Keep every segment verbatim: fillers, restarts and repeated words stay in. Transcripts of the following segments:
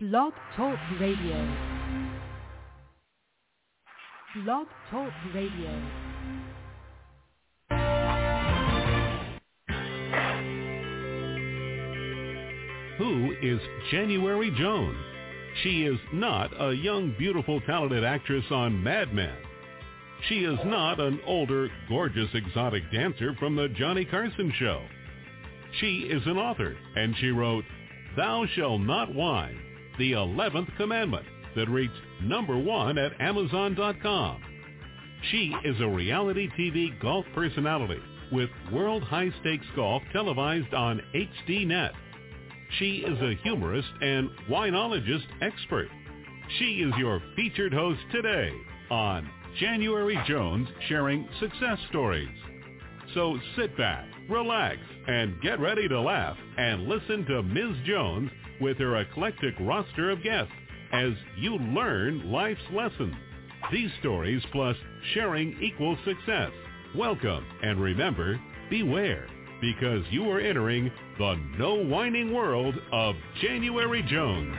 Blog Talk Radio. Blog Talk Radio. Who is January Jones? She is not a young, beautiful, talented actress on Mad Men. She is not an older, gorgeous, exotic dancer from the Johnny Carson Show. She is an author, and she wrote Thou Shalt Not Whine, the eleventh Commandment, that reached number one at Amazon dot com. She is a reality T V golf personality with World High Stakes Golf televised on H D Net. She is a humorist and winologist expert. She is your featured host today on January Jones Sharing Success Stories. So sit back, relax, and get ready to laugh and listen to Miz Jones with her eclectic roster of guests as you learn life's lessons. These stories plus sharing equals success. Welcome, and remember, beware, because you are entering the no whining world of January Jones.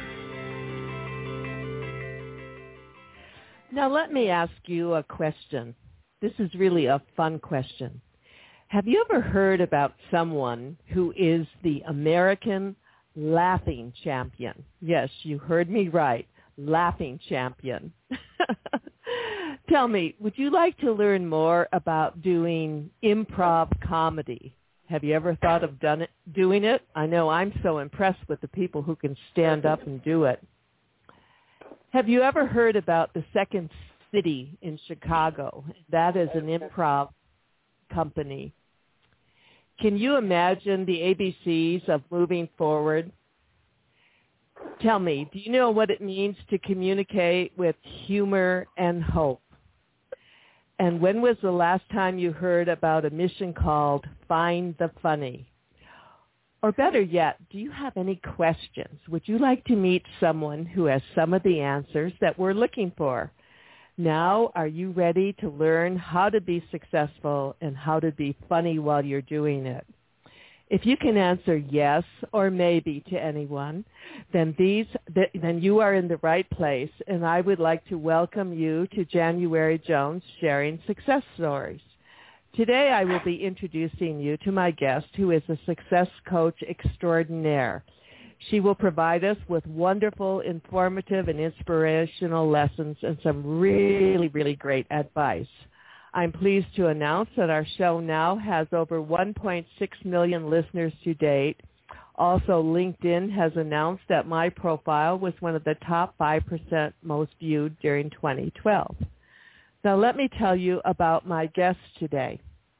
Now let me ask you a question. This is really a fun question. Have you ever heard about someone who is the American laughing champion? Yes, you heard me right, laughing champion. Tell me, would you like to learn more about doing improv comedy? Have you ever thought of done it, doing it? I know I'm so impressed with the people who can stand up and do it. Have you ever heard about the Second City in Chicago? That is an improv company. Can you imagine the A B Cs of moving forward? Tell me, do you know what it means to communicate with humor and hope? And when was the last time you heard about a mission called Find the Funny? Or better yet, do you have any questions? Would you like to meet someone who has some of the answers that we're looking for? Now, are you ready to learn how to be successful and how to be funny while you're doing it? If you can answer yes or maybe to anyone, then these then you are in the right place, and I would like to welcome you to January Jones Sharing Success Stories. Today I will be introducing you to my guest, who is a success coach extraordinaire. She will provide us with wonderful, informative, and inspirational lessons and some really, really great advice. I'm pleased to announce that our show now has over one point six million listeners to date. Also, LinkedIn has announced that my profile was one of the top five percent most viewed during twenty twelve. Now, let me tell you about my guest today.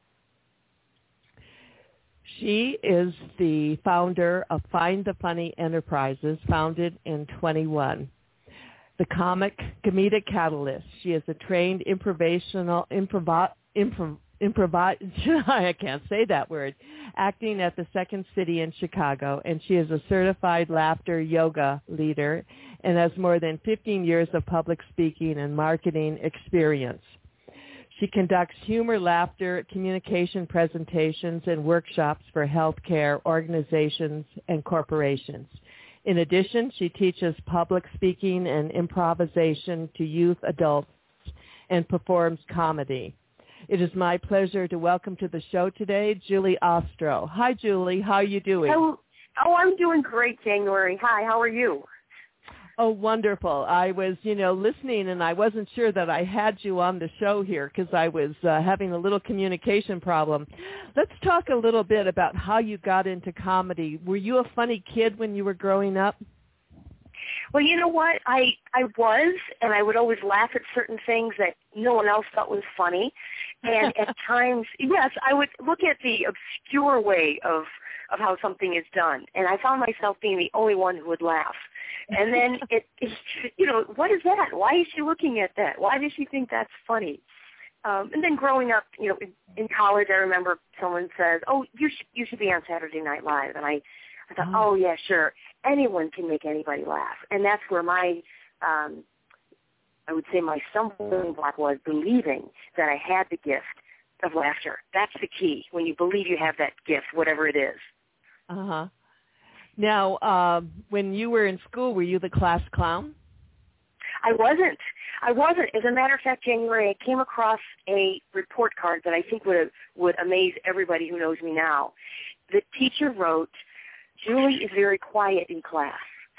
She is the founder of Find the Funny Enterprises, founded in twenty-one. The comic comedic catalyst. She is a trained improvisational improv improv improv I can't say that word. Acting at the Second City in Chicago, and she is a certified laughter yoga leader and has more than fifteen years of public speaking and marketing experience. She conducts humor, laughter, communication presentations, and workshops for healthcare organizations and corporations. In addition, she teaches public speaking and improvisation to youth adults and performs comedy. It is my pleasure to welcome to the show today, Julie Ostro. Hi, Julie. How are you doing? Oh, oh, I'm doing great, January. Hi, how are you? Oh, wonderful. I was, you know, listening, and I wasn't sure that I had you on the show here because I was uh, having a little communication problem. Let's talk a little bit about how you got into comedy. Were you a funny kid when you were growing up? Well, you know what? I, I was, and I would always laugh at certain things that no one else thought was funny. And at times, yes, I would look at the obscure way of, of how something is done, and I found myself being the only one who would laugh. And then, it, it, you know, what is that? Why is she looking at that? Why does she think that's funny? Um, and then growing up, you know, in, in college, I remember someone says, oh, you should, you should be on Saturday Night Live. And I, I thought, oh. oh, yeah, sure. Anyone can make anybody laugh. And that's where my, um, I would say my stumbling block was believing that I had the gift of laughter. That's the key, when you believe you have that gift, whatever it is. Uh-huh. Now, um, when you were in school, were you the class clown? I wasn't. I wasn't. As a matter of fact, January, I came across a report card that I think would would amaze everybody who knows me now. The teacher wrote, "Julie is very quiet in class."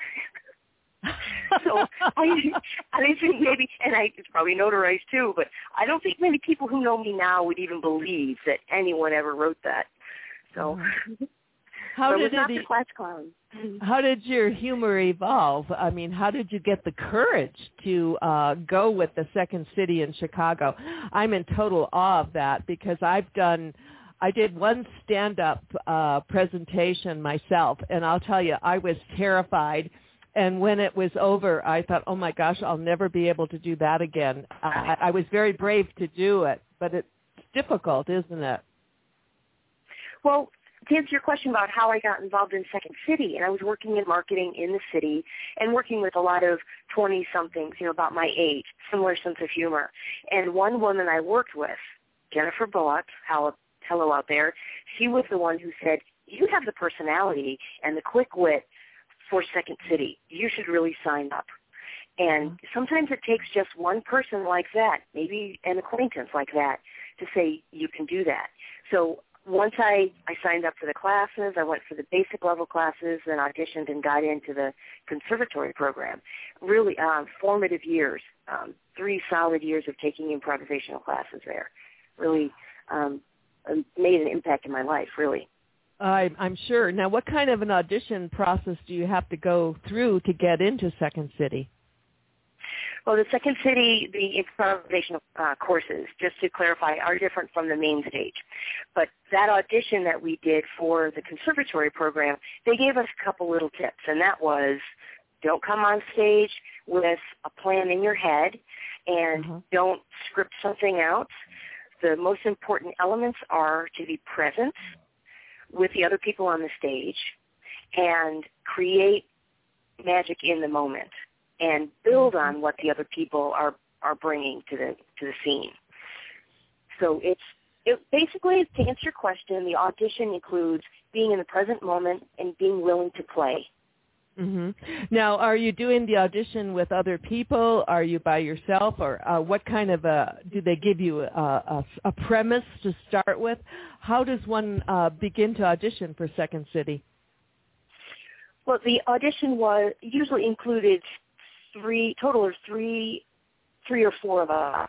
So I, I think maybe, and I, it's probably notarized too, but I don't think many people who know me now would even believe that anyone ever wrote that. So, how so did it was not it, the class clown. How did your humor evolve? I mean, how did you get the courage to uh, go with the Second City in Chicago? I'm in total awe of that because I've done. I did one stand-up uh, presentation myself, and I'll tell you, I was terrified. And when it was over, I thought, oh, my gosh, I'll never be able to do that again. I, I was very brave to do it, but it's difficult, isn't it? Well, to answer your question about how I got involved in Second City, and I was working in marketing in the city and working with a lot of twenty-somethings, you know, about my age, similar sense of humor. And one woman I worked with, Jennifer Bullock, hello out there, she was the one who said, you have the personality and the quick wit for Second City. You should really sign up. And sometimes it takes just one person like that, maybe an acquaintance like that, to say you can do that. So once I, I signed up for the classes, I went for the basic level classes, then auditioned and got into the conservatory program. Really um, formative years, um, three solid years of taking improvisational classes there. Really um, made an impact in my life, really. I, I'm sure. Now, what kind of an audition process do you have to go through to get into Second City? Well, the Second City, the improvisational uh, courses, just to clarify, are different from the main stage. But that audition that we did for the conservatory program, they gave us a couple little tips, and that was don't come on stage with a plan in your head and uh-huh. don't script something out. The most important elements are to be present with the other people on the stage and create magic in the moment and build on what the other people are, are bringing to the to the scene. So it's it basically, to answer your question, the audition includes being in the present moment and being willing to play. Mm-hmm. Now, are you doing the audition with other people? Are you by yourself? Or uh, what kind of a, do they give you a, a, a premise to start with? How does one uh, begin to audition for Second City? Well, the audition was usually included three, total of three, three or four of us,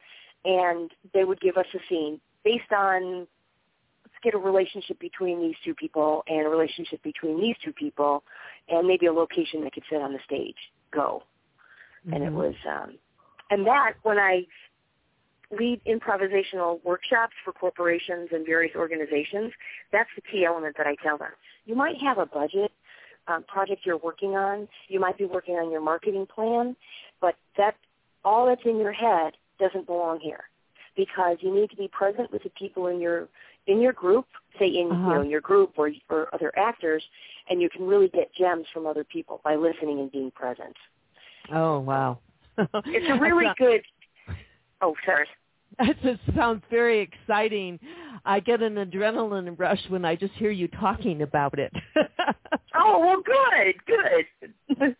and they would give us a scene based on, let's get a relationship between these two people and a relationship between these two people, and maybe a location that could fit on the stage. Go. Mm-hmm. And it was, um, and that, when I lead improvisational workshops for corporations and various organizations, that's the key element that I tell them. You might have a budget um, project you're working on. You might be working on your marketing plan, but that all that's in your head doesn't belong here, because you need to be present with the people in your in your group, say in uh-huh. you know in your group or, or other actors, and you can really get gems from other people by listening and being present. Oh, wow. It's a really not, good, oh, sorry. That just sounds very exciting. I get an adrenaline rush when I just hear you talking about it. Oh, well, good, good.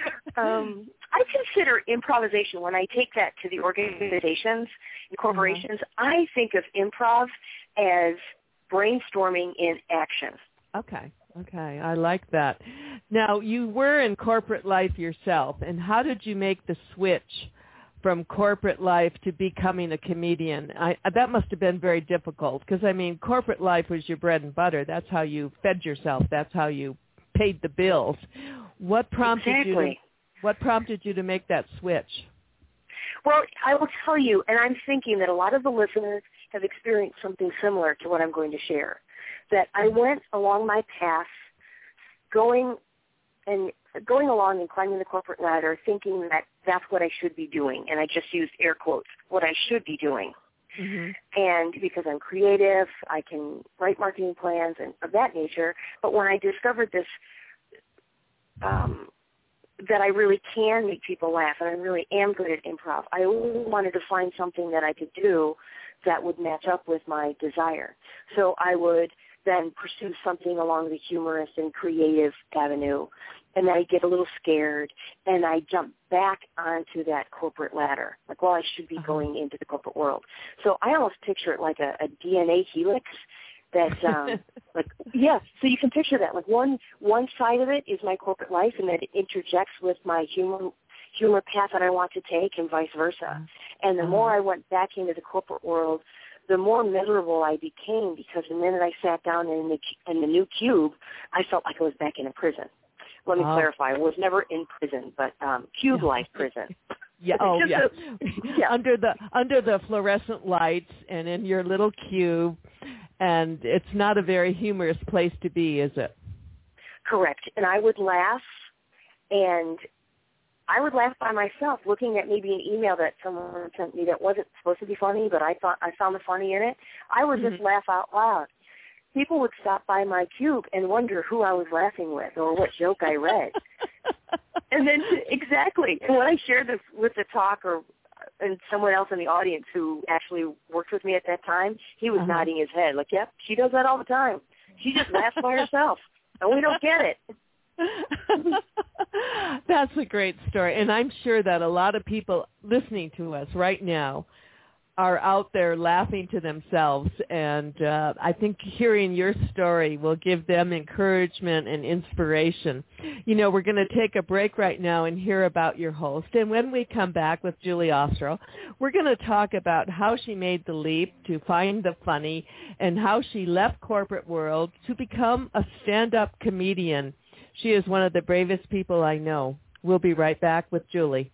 um, I consider improvisation, when I take that to the organizations and corporations, uh-huh. I think of improv as brainstorming in action. Okay, okay, I like that. Now, you were in corporate life yourself, and how did you make the switch from corporate life to becoming a comedian? I, that must have been very difficult, because, I mean, corporate life was your bread and butter. That's how you fed yourself. That's how you paid the bills. What prompted exactly. you to, what prompted you to make that switch? Well, I will tell you, and I'm thinking that a lot of the listeners have experienced something similar to what I'm going to share, that I went along my path going and going along and climbing the corporate ladder thinking that that's what I should be doing, and I just used air quotes, what I should be doing. Mm-hmm. And because I'm creative, I can write marketing plans and of that nature, but when I discovered this, um, that I really can make people laugh and I really am good at improv, I wanted to find something that I could do that would match up with my desire. So I would then pursue something along the humorous and creative avenue, and then I get a little scared, and I jump back onto that corporate ladder. Like, well, I should be uh-huh. going into the corporate world. So I almost picture it like a, a D N A helix that, um, like, yeah, so you can picture that. Like one one side of it is my corporate life, and then it interjects with my humor humor path that I want to take, and vice versa. And the uh-huh. more I went back into the corporate world, the more miserable I became, because the minute I sat down in the in the new cube, I felt like I was back in a prison. Let me oh. clarify. I was never in prison, but um, cube-like prison. Yeah. Oh, yeah. A, yeah. Under the under the fluorescent lights and in your little cube, and it's not a very humorous place to be, is it? Correct. And I would laugh, and I would laugh by myself, looking at maybe an email that someone sent me that wasn't supposed to be funny, but I thought I found the funny in it. I would mm-hmm. just laugh out loud. People would stop by my cube and wonder who I was laughing with or what joke I read. And then, exactly. And when I shared this with the talk or and someone else in the audience who actually worked with me at that time, he was uh-huh. nodding his head like, yep, she does that all the time. She just laughs by herself, and we don't get it. That's a great story. And I'm sure that a lot of people listening to us right now are out there laughing to themselves, and uh, I think hearing your story will give them encouragement and inspiration. You know, we're going to take a break right now and hear about your host, and when we come back with Julie Ostro, we're going to talk about how she made the leap to find the funny and how she left corporate world to become a stand-up comedian. She is one of the bravest people I know. We'll be right back with Julie.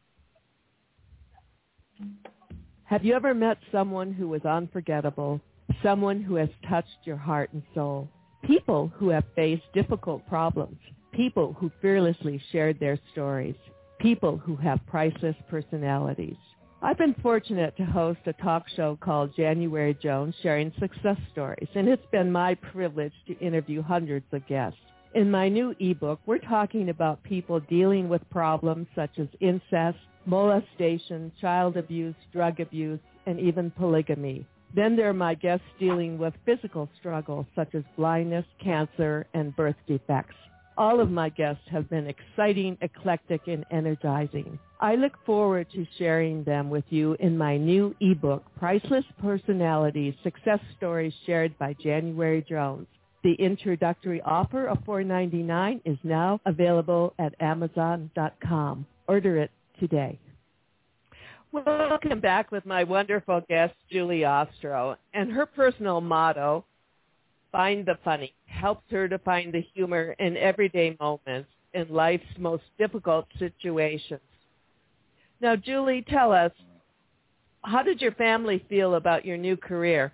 Have you ever met someone who was unforgettable, someone who has touched your heart and soul? People who have faced difficult problems, people who fearlessly shared their stories, people who have priceless personalities. I've been fortunate to host a talk show called January Jones Sharing Success Stories, and it's been my privilege to interview hundreds of guests. In my new ebook, we're talking about people dealing with problems such as incest, molestation, child abuse, drug abuse, and even polygamy. Then there are my guests dealing with physical struggles such as blindness, cancer, and birth defects. All of my guests have been exciting, eclectic, and energizing. I look forward to sharing them with you in my new ebook, Priceless Personalities, Success Stories Shared by January Jones. The introductory offer of four dollars and ninety-nine cents is now available at amazon dot com. Order it today. Welcome back with my wonderful guest, Julie Ostro, and her personal motto, find the funny, helps her to find the humor in everyday moments in life's most difficult situations. Now, Julie, tell us, how did your family feel about your new career?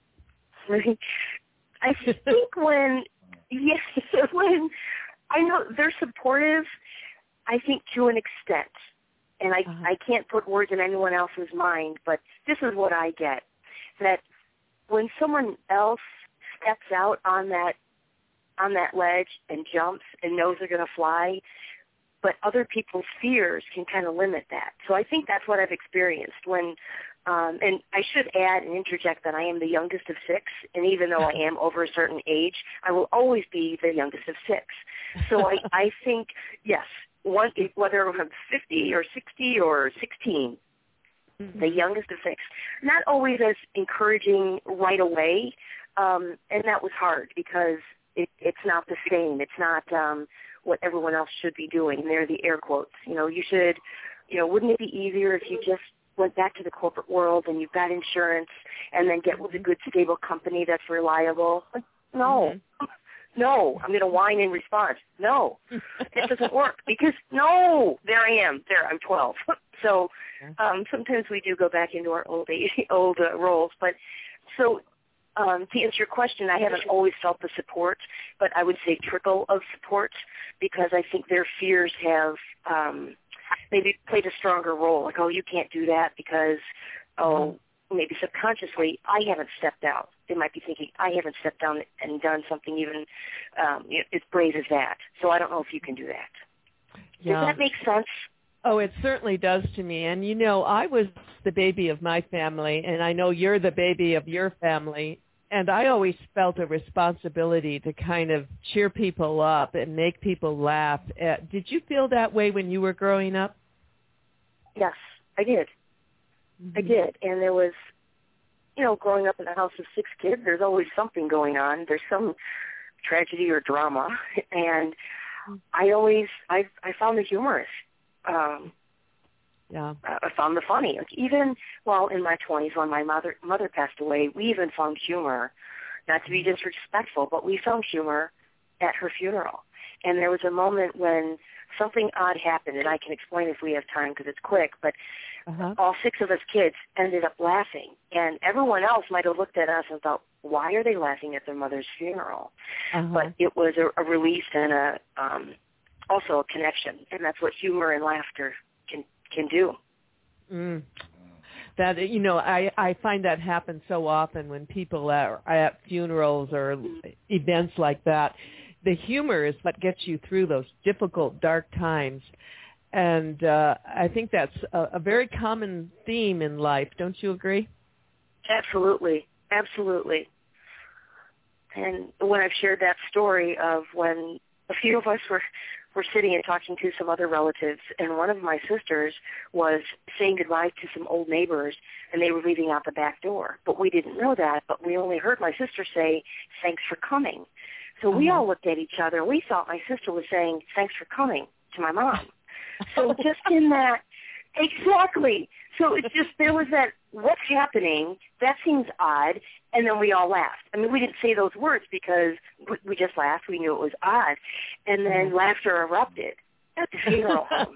I think when, yes, when, I know they're supportive, I think to an extent. And I, uh-huh. I can't put words in anyone else's mind, but this is what I get, that when someone else steps out on that on that ledge and jumps and knows they're going to fly, but other people's fears can kind of limit that. So I think that's what I've experienced when, um, and I should add and interject that I am the youngest of six, and even though I am over a certain age, I will always be the youngest of six. So I, I think, yes, one, whether I'm fifty or sixty or sixteen, mm-hmm. the youngest of six, not always as encouraging right away, um, and that was hard because it, it's not the same. It's not um, what everyone else should be doing. And there are the air quotes. You know, you should, you know, wouldn't it be easier if you just went back to the corporate world and you've got insurance and then get with a good, stable company that's reliable? No. Mm-hmm. No, I'm going to whine in response. No, it doesn't work because, no, there I am. There, I'm twelve. So um, sometimes we do go back into our old age, old uh, roles. But so um, to answer your question, I haven't always felt the support, but I would say trickle of support because I think their fears have um, maybe played a stronger role. Like, oh, you can't do that because, oh, maybe subconsciously, I haven't stepped out. They might be thinking, I haven't stepped down and done something even um, as brave as that. So I don't know if you can do that. Yeah. Does that make sense? Oh, it certainly does to me. And, you know, I was the baby of my family, and I know you're the baby of your family. and I always felt a responsibility to kind of cheer people up and make people laugh. Uh, did you feel that way when you were growing up? Yes, I did. Mm-hmm. I did. And there was, you know, growing up in a house of six kids, there's always something going on. There's some tragedy or drama. And I always, I I found the humorous. Um, yeah. I found the funny. Like even, well, in my twenties when my mother mother passed away, we even found humor, not to be disrespectful, but we found humor at her funeral. And there was a moment when something odd happened, and I can explain if we have time because it's quick, but uh-huh. all six of us kids ended up laughing. And everyone else might have looked at us and thought, why are they laughing at their mother's funeral? Uh-huh. But it was a, a release and a um, also a connection, and that's what humor and laughter can can do. Mm. That, you know, I, I find that happen so often when people are at funerals or events like that. The humor is what gets you through those difficult, dark times. And uh, I think that's a, a very common theme in life. Don't you agree? Absolutely. Absolutely. And when I've shared that story of when a few of us were, were sitting and talking to some other relatives, and one of my sisters was saying goodbye to some old neighbors, and they were leaving out the back door. But we didn't know that, but we only heard my sister say, thanks for coming. So we all looked at each other, and we thought my sister was saying, thanks for coming to my mom. So just in that, exactly. So it's just, there was that, what's happening? That seems odd. And then we all laughed. I mean, we didn't say those words because we, we just laughed. We knew it was odd. And then mm-hmm. laughter erupted at the funeral home.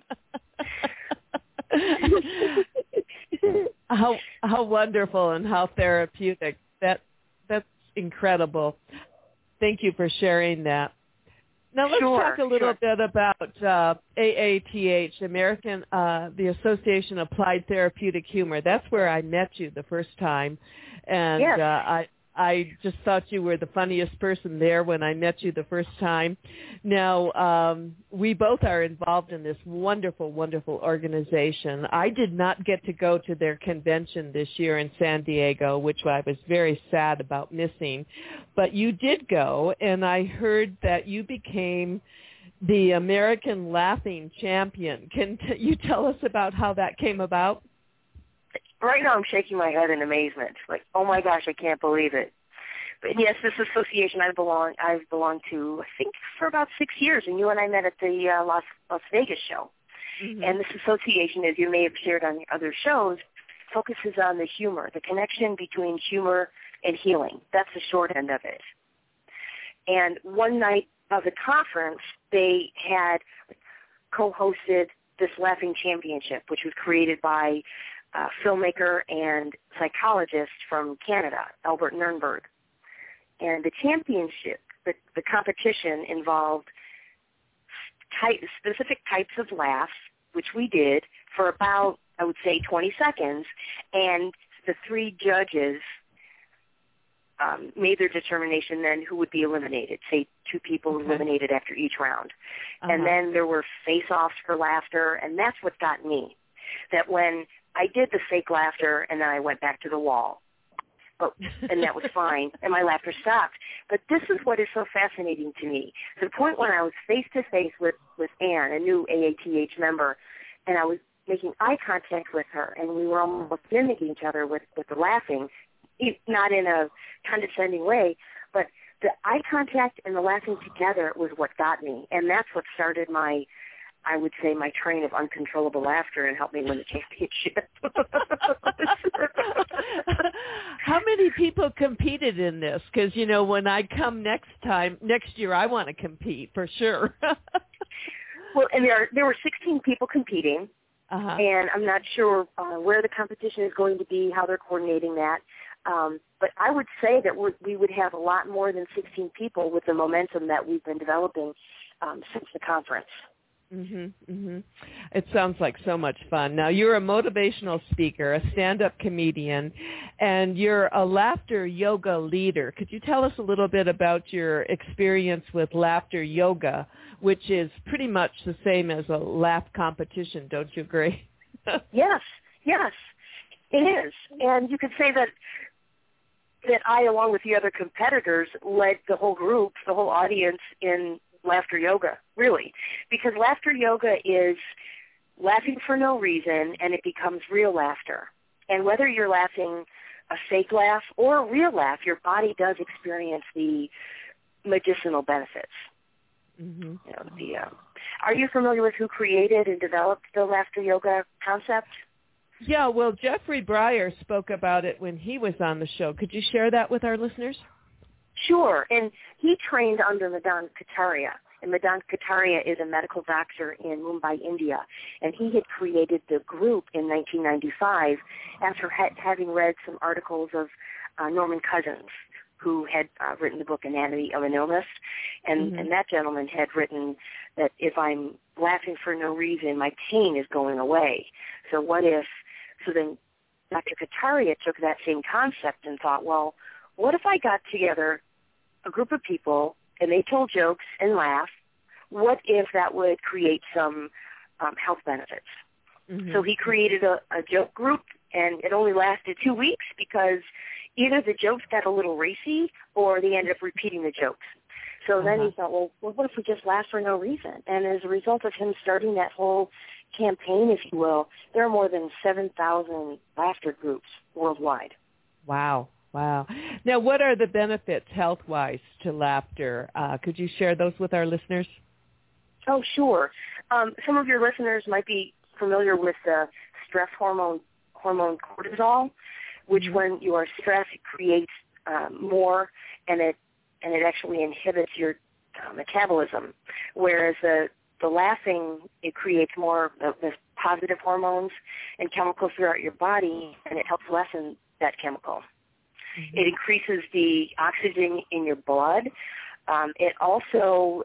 how how wonderful and how therapeutic. That That's incredible. Thank you for sharing that. Now let's sure, talk a little sure. bit about uh, A A T H, American, uh, the Association of Applied Therapeutic Humor. That's where I met you the first time, and yes. uh, I I just thought you were the funniest person there when I met you the first time. Now, um, we both are involved in this wonderful, wonderful organization. I did not get to go to their convention this year in San Diego, which I was very sad about missing. But you did go, and I heard that you became the American Laughing Champion. Can t- you tell us about how that came about? Right now I'm shaking my head in amazement. Like, oh my gosh, I can't believe it. But yes, this association I belong I've belonged to, I think, for about six years, and you and I met at the uh, Las Las Vegas show. Mm-hmm. And this association, as you may have shared on other shows, focuses on the humor, the connection between humor and healing. That's the short end of it. And one night of the conference, they had co-hosted this Laughing Championship, which was created by a filmmaker and psychologist from Canada, Albert Nernberg. And the championship, the, the competition involved type, specific types of laughs, which we did for about, I would say, twenty seconds, and the three judges um, made their determination then who would be eliminated, say two people okay. eliminated after each round. Uh-huh. And then there were face-offs for laughter, and that's what got me, that when I did the fake laughter and then I went back to the wall, but, and that was fine, and my laughter stopped. But this is what is so fascinating to me. To the point when I was face-to-face with, with Anne, a new A A T H member, and I was making eye contact with her, and we were almost mimicking each other with, with the laughing, not in a condescending way, but the eye contact and the laughing together was what got me, and that's what started my, I would say, my train of uncontrollable laughter and helped me win the championship. How many people competed in this? Because, you know, when I come next time, next year, I want to compete for sure. Well, and there, there were sixteen people competing, uh-huh. and I'm not sure uh, where the competition is going to be, how they're coordinating that. Um, but I would say that we're, we would have a lot more than sixteen people with the momentum that we've been developing um, since the conference. Mhm, mhm. It sounds like so much fun. Now, you're a motivational speaker, a stand-up comedian, and you're a laughter yoga leader. Could you tell us a little bit about your experience with laughter yoga, which is pretty much the same as a laugh competition, don't you agree? Yes, yes, it is. And you could say that that I, along with the other competitors, led the whole group, the whole audience in laughter yoga, really. Because laughter yoga is laughing for no reason, and it becomes real laughter. And whether you're laughing a fake laugh or a real laugh, your body does experience the medicinal benefits. Mm-hmm. You know, the, uh, are you familiar with who created and developed the laughter yoga concept? Yeah, well, Jeffrey Breyer spoke about it when he was on the show. Could you share that with our listeners? Sure, and he trained under Madan Kataria. And Madan Kataria is a medical doctor in Mumbai, India. And he had created the group in nineteen ninety-five after ha- having read some articles of uh, Norman Cousins, who had uh, written the book Anatomy of an Illness. And, mm-hmm. and that gentleman had written that if I'm laughing for no reason, my pain is going away. So what if, so then Doctor Kataria took that same concept and thought, well, what if I got together a group of people and they told jokes and laughed? What if that would create some um, health benefits? Mm-hmm. So he created a, a joke group, and it only lasted two weeks because either the jokes got a little racy or they ended up repeating the jokes. So uh-huh. then he thought, well, well, what if we just laugh for no reason? And as a result of him starting that whole campaign, if you will, there are more than seven thousand laughter groups worldwide. Wow. Wow. Now, what are the benefits health-wise to laughter? Uh, could you share those with our listeners? Oh, sure. Um, some of your listeners might be familiar with the stress hormone, hormone cortisol, which mm-hmm. when you are stressed, it creates um, more, and it and it actually inhibits your uh, metabolism. Whereas the the laughing, it creates more of the positive hormones and chemicals throughout your body, and it helps lessen that chemical. Mm-hmm. It increases the oxygen in your blood. Um, it also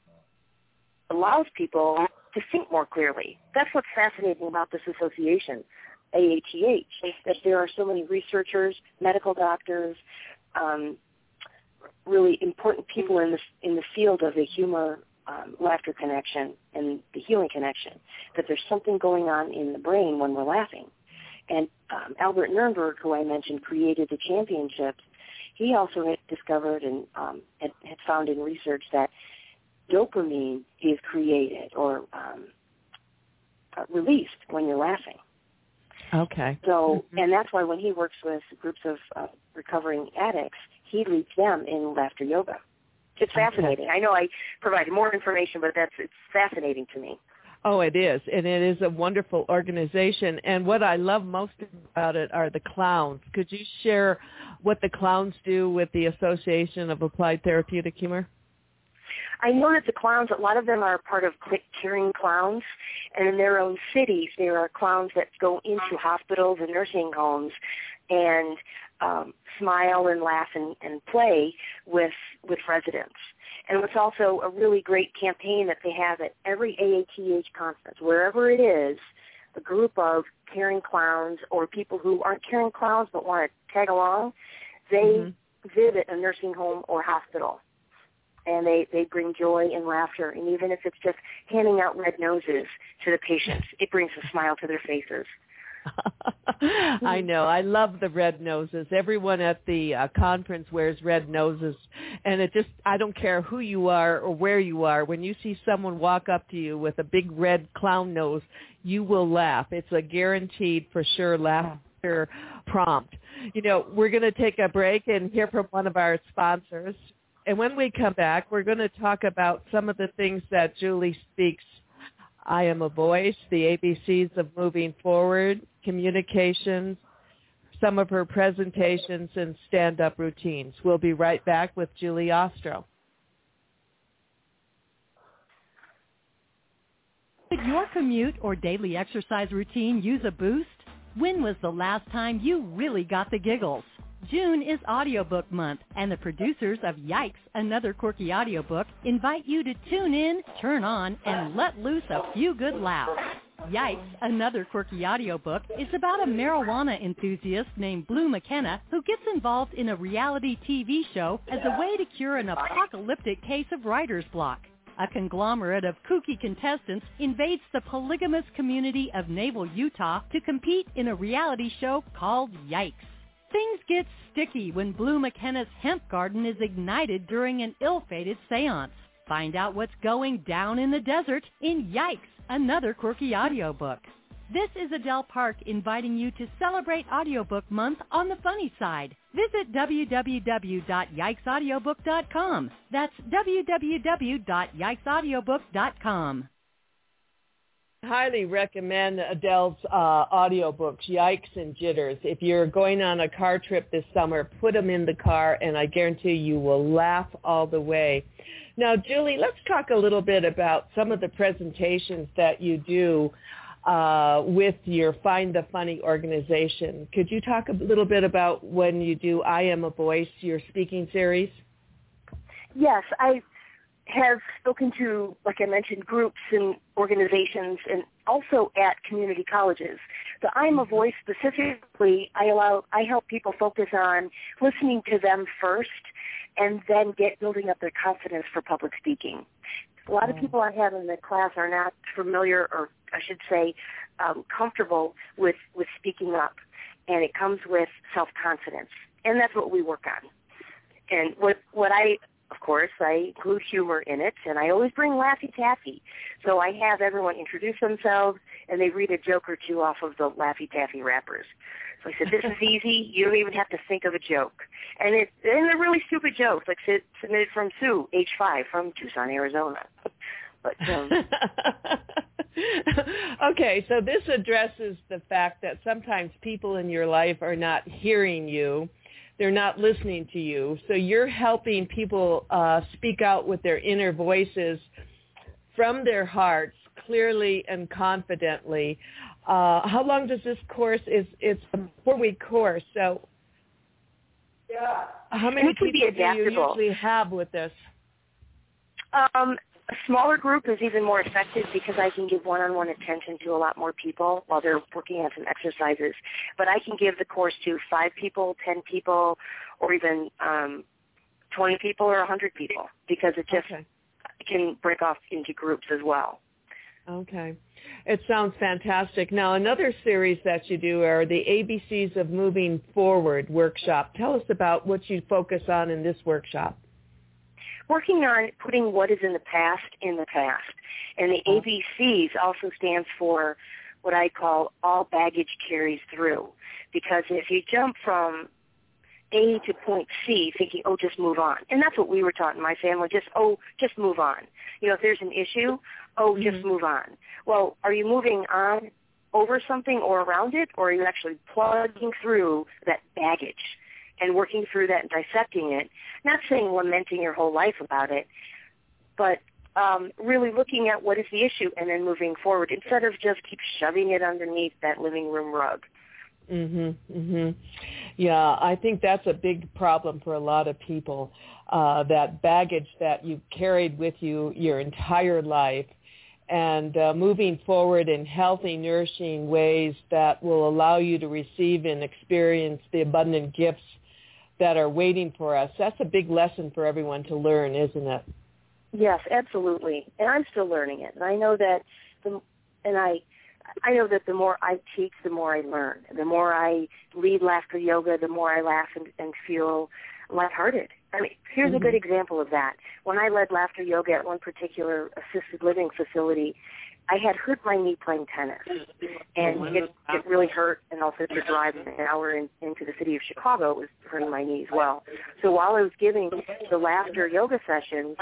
allows people to think more clearly. That's what's fascinating about this association, A A T H, that there are so many researchers, medical doctors, um, really important people in the, in the field of the humor, um, laughter connection and the healing connection, that there's something going on in the brain when we're laughing. And um, Albert Nurnberg, who I mentioned, created the championships. He also had discovered and um, had, had found in research that dopamine is created or um, uh, released when you're laughing. Okay. So, mm-hmm. and that's why when he works with groups of uh, recovering addicts, he leads them in laughter yoga. It's fascinating. Okay. I know I provided more information, but that's it's fascinating to me. Oh, it is, and it is a wonderful organization. And what I love most about it are the clowns. Could you share what the clowns do with the Association of Applied Therapeutic Humor? I know that the clowns, a lot of them are part of Caring Clowns, and in their own cities, there are clowns that go into hospitals and nursing homes and um, smile and laugh and, and play with with residents. And it's also a really great campaign that they have at every A A T H conference, wherever it is, a group of caring clowns or people who aren't caring clowns but want to tag along, they mm-hmm. visit a nursing home or hospital. And they, they bring joy and laughter. And even if it's just handing out red noses to the patients, it brings a smile to their faces. I know. I love the red noses. Everyone at the uh, conference wears red noses. And it just, I don't care who you are or where you are. When you see someone walk up to you with a big red clown nose, you will laugh. It's a guaranteed, for sure, laughter prompt. You know, we're going to take a break and hear from one of our sponsors. And when we come back, we're going to talk about some of the things that Julie speaks. I Am a Voice, the A B Cs of moving forward, communications, some of her presentations, and stand-up routines. We'll be right back with Julie Ostro. Did your commute or daily exercise routine use a boost? When was the last time you really got the giggles? June is Audiobook Month, and the producers of Yikes, Another Quirky Audiobook, invite you to tune in, turn on, and let loose a few good laughs. Yikes, Another Quirky Audiobook is about a marijuana enthusiast named Blue McKenna who gets involved in a reality T V show as a way to cure an apocalyptic case of writer's block. A conglomerate of kooky contestants invades the polygamous community of Naval, Utah to compete in a reality show called Yikes. Things get sticky when Blue McKenna's hemp garden is ignited during an ill-fated seance. Find out what's going down in the desert in Yikes, Another Quirky Audiobook. This is Adele Park inviting you to celebrate Audiobook Month on the funny side. Visit w w w dot yikes audiobook dot com. That's w w w dot yikes audiobook dot com. Highly recommend Adele's uh, audiobooks, Yikes and Jitters. If you're going on a car trip this summer, put them in the car, and I guarantee you will laugh all the way. Now, Julie, let's talk a little bit about some of the presentations that you do uh, with your Find the Funny organization. Could you talk a little bit about when you do I Am a Voice, your speaking series? Yes, I have spoken to, like I mentioned, groups and organizations, and also at community colleges. The I'm a Voice specifically, I allow, I help people focus on listening to them first, and then get building up their confidence for public speaking. A lot of people I have in the class are not familiar, or I should say, um, comfortable with, with speaking up, and it comes with self-confidence, and that's what we work on. And what what I Of course, I include humor in it, and I always bring Laffy Taffy. So I have everyone introduce themselves, and they read a joke or two off of the Laffy Taffy wrappers. So I said, this is easy. You don't even have to think of a joke. And, it, and they're really stupid jokes, like submitted from Sue, age five, from Tucson, Arizona. But um, okay, so this addresses the fact that sometimes people in your life are not hearing you. They're not listening to you. So you're helping people uh, speak out with their inner voices from their hearts clearly and confidently. Uh, how long does this course, is it's a four-week course, so yeah. How many people do you usually have with this? Um, a smaller group is even more effective because I can give one-on-one attention to a lot more people while they're working on some exercises. But I can give the course to five people, ten people, or even um, twenty people or one hundred people because it just okay. can break off into groups as well. Okay. It sounds fantastic. Now, another series that you do are the A B Cs of Moving Forward workshop. Tell us about what you focus on in this workshop. Working on putting what is in the past in the past. And the A B Cs also stands for what I call all baggage carries through. Because if you jump from A to point C thinking, oh, just move on. And that's what we were taught in my family, just, oh, just move on. You know, if there's an issue, oh, mm-hmm. just move on. Well, are you moving on over something or around it, or are you actually plugging through that baggage and working through that and dissecting it? Not saying lamenting your whole life about it, but um, really looking at what is the issue and then moving forward instead of just keep shoving it underneath that living room rug. Mhm, mhm. Yeah, I think that's a big problem for a lot of people. Uh, that baggage that you've carried with you your entire life, and uh, moving forward in healthy, nourishing ways that will allow you to receive and experience the abundant gifts that are waiting for us. That's a big lesson for everyone to learn, isn't it? Yes, absolutely. And I'm still learning it. And I know that the, and I I know that the more I teach, the more I learn. The more I lead laughter yoga, the more I laugh and, and feel lighthearted. I mean, here's mm-hmm. a good example of that. When I led laughter yoga at one particular assisted living facility, I had hurt my knee playing tennis, and it, it really hurt, and also to drive an hour in, into the city of Chicago was hurting my knee as well. So while I was giving the laughter yoga sessions,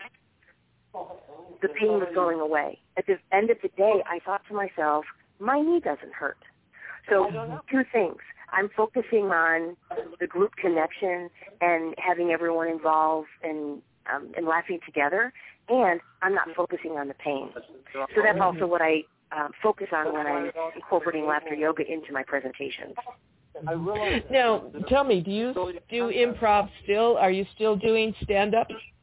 the pain was going away. At the end of the day, I thought to myself, my knee doesn't hurt. So two things. I'm focusing on the group connection and having everyone involved and um, and laughing together, and I'm not focusing on the pain. So that's also what I um, focus on when I'm incorporating laughter yoga into my presentations. Now, tell me, do you do improv still? Are you still doing stand-up?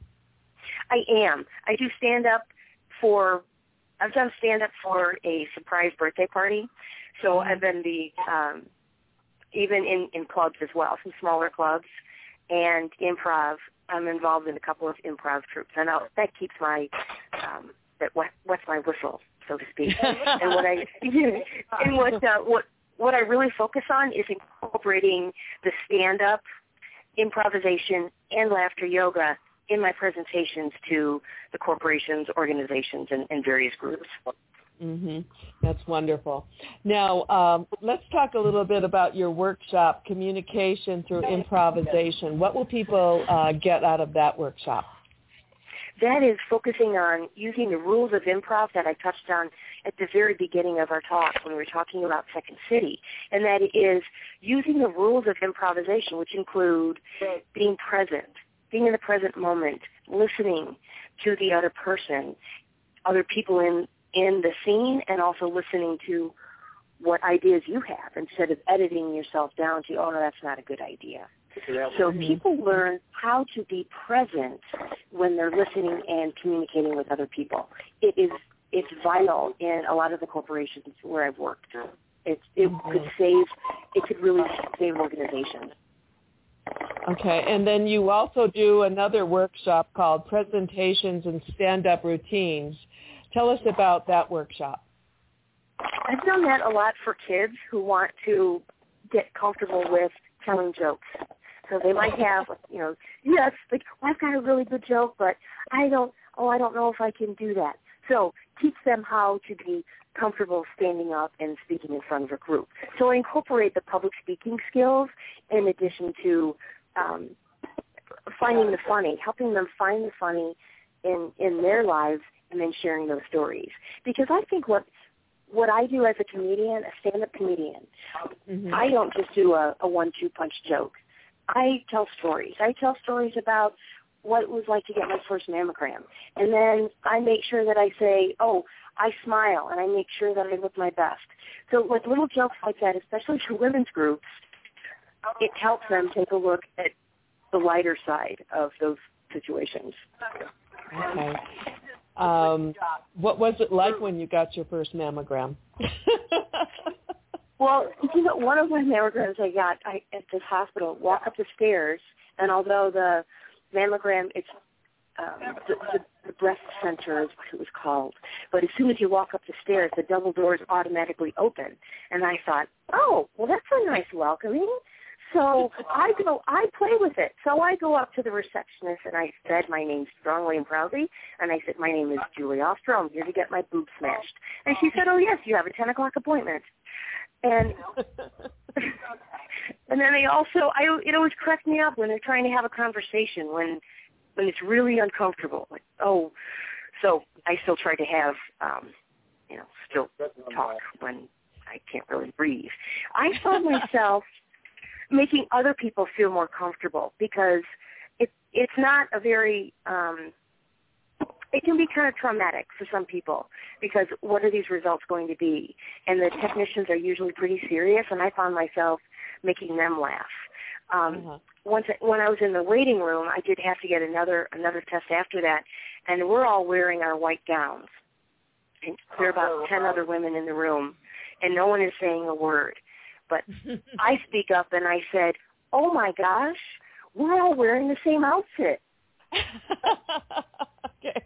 I am. I do stand-up for, I've done stand-up for a surprise birthday party. So I've been the, um, even in, in clubs as well, some smaller clubs, and improv. I'm involved in a couple of improv troupes, and I'll, that keeps my, um, that wet, wets my whistle, so to speak. and what I, and what, uh, what, what I really focus on is incorporating the stand-up, improvisation, and laughter yoga in my presentations to the corporations, organizations, and, and various groups. Mm-hmm. That's wonderful. Now, um, let's talk a little bit about your workshop, Communication Through Improvisation. What will people uh, get out of that workshop? That is focusing on using the rules of improv that I touched on at the very beginning of our talk when we were talking about Second City, and that is using the rules of improvisation, which include being present, being in the present moment, listening to the other person, other people in, in the scene, and also listening to what ideas you have instead of editing yourself down to, oh, no, that's not a good idea. So people learn how to be present when they're listening and communicating with other people. It is it's vital in a lot of the corporations where I've worked. It it could save it could really save organizations. Okay, and then you also do another workshop called Presentations and Stand-Up Routines. Tell us about that workshop. I've done that a lot for kids who want to get comfortable with telling jokes. So they might have, you know, yes, like, well, I've got a really good joke, but I don't, oh, I don't know if I can do that. So teach them how to be comfortable standing up and speaking in front of a group. So I incorporate the public speaking skills in addition to um, finding the funny, helping them find the funny in, in their lives and then sharing those stories. Because I think what what I do as a comedian, a stand-up comedian, mm-hmm. I don't just do a, a one-two punch joke. I tell stories. I tell stories about what it was like to get my first mammogram. And then I make sure that I say, oh, I smile, and I make sure that I look my best. So with little jokes like that, especially for women's groups, it helps them take a look at the lighter side of those situations. Okay. Um, what was it like when you got your first mammogram? Well, you know, one of my mammograms I got I, at this hospital, walk up the stairs, and although the mammogram, it's um, the, the, the breast center is what it was called, but as soon as you walk up the stairs, the double doors automatically open. And I thought, oh, well, that's a nice welcoming. So I go, I play with it. So I go up to the receptionist, and I said my name strongly and proudly, and I said, my name is Julie Ostro. I'm here to get my boob smashed. And she said, oh, yes, you have a ten o'clock appointment. And and then they also, I it always cracks me up when they're trying to have a conversation when when it's really uncomfortable. Like, oh, so I still try to have, um, you know, still talk when I can't really breathe. I found myself making other people feel more comfortable because it it's not a very um, it can be kind of traumatic for some people because what are these results going to be? And the technicians are usually pretty serious, and I found myself making them laugh. Um, uh-huh. Once when I was in the waiting room, I did have to get another another test after that, and we're all wearing our white gowns. And there are about ten other women in the room, and no one is saying a word. But I speak up and I said, oh, my gosh, we're all wearing the same outfit. Okay.